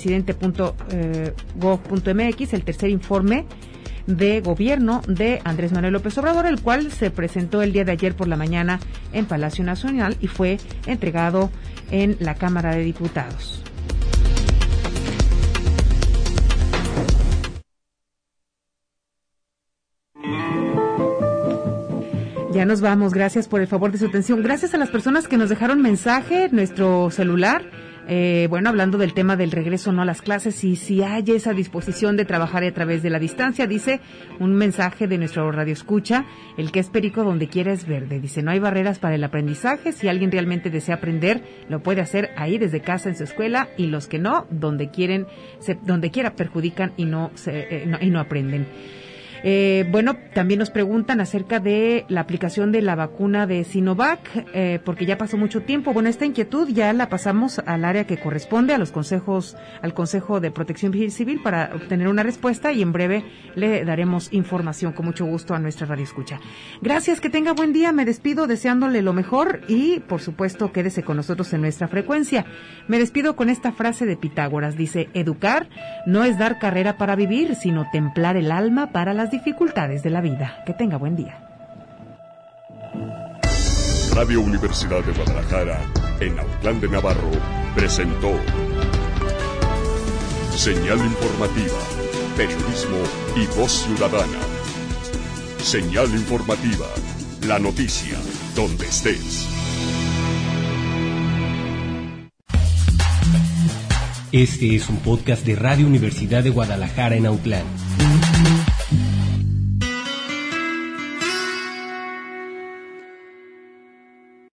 presidente.gov.mx el tercer informe de gobierno de Andrés Manuel López Obrador, el cual se presentó el día de ayer por la mañana en Palacio Nacional y fue entregado en la Cámara de Diputados. Ya nos vamos, gracias por el favor de su atención. Gracias a las personas que nos dejaron mensaje en nuestro celular. Hablando del tema del regreso no a las clases y si hay esa disposición de trabajar a través de la distancia, dice un mensaje de nuestro radioescucha, el que es perico donde quiera es verde. Dice, no hay barreras para el aprendizaje, si alguien realmente desea aprender, lo puede hacer ahí desde casa en su escuela y los que no, donde quiera perjudican y no aprenden. También nos preguntan acerca de la aplicación de la vacuna de Sinovac, porque ya pasó mucho tiempo. Bueno, esta inquietud ya la pasamos al área que corresponde, al Consejo de Protección Civil para obtener una respuesta y en breve le daremos información con mucho gusto a nuestra radioescucha. Gracias, que tenga buen día. Me despido deseándole lo mejor y, por supuesto, quédese con nosotros en nuestra frecuencia. Me despido con esta frase de Pitágoras. Dice, educar no es dar carrera para vivir, sino templar el alma para las dificultades de la vida. Que tenga buen día. Radio Universidad de Guadalajara, en Autlán de Navarro, presentó Señal Informativa, Periodismo y Voz Ciudadana. Señal Informativa, la noticia, donde estés. Este es un podcast de Radio Universidad de Guadalajara en Autlán.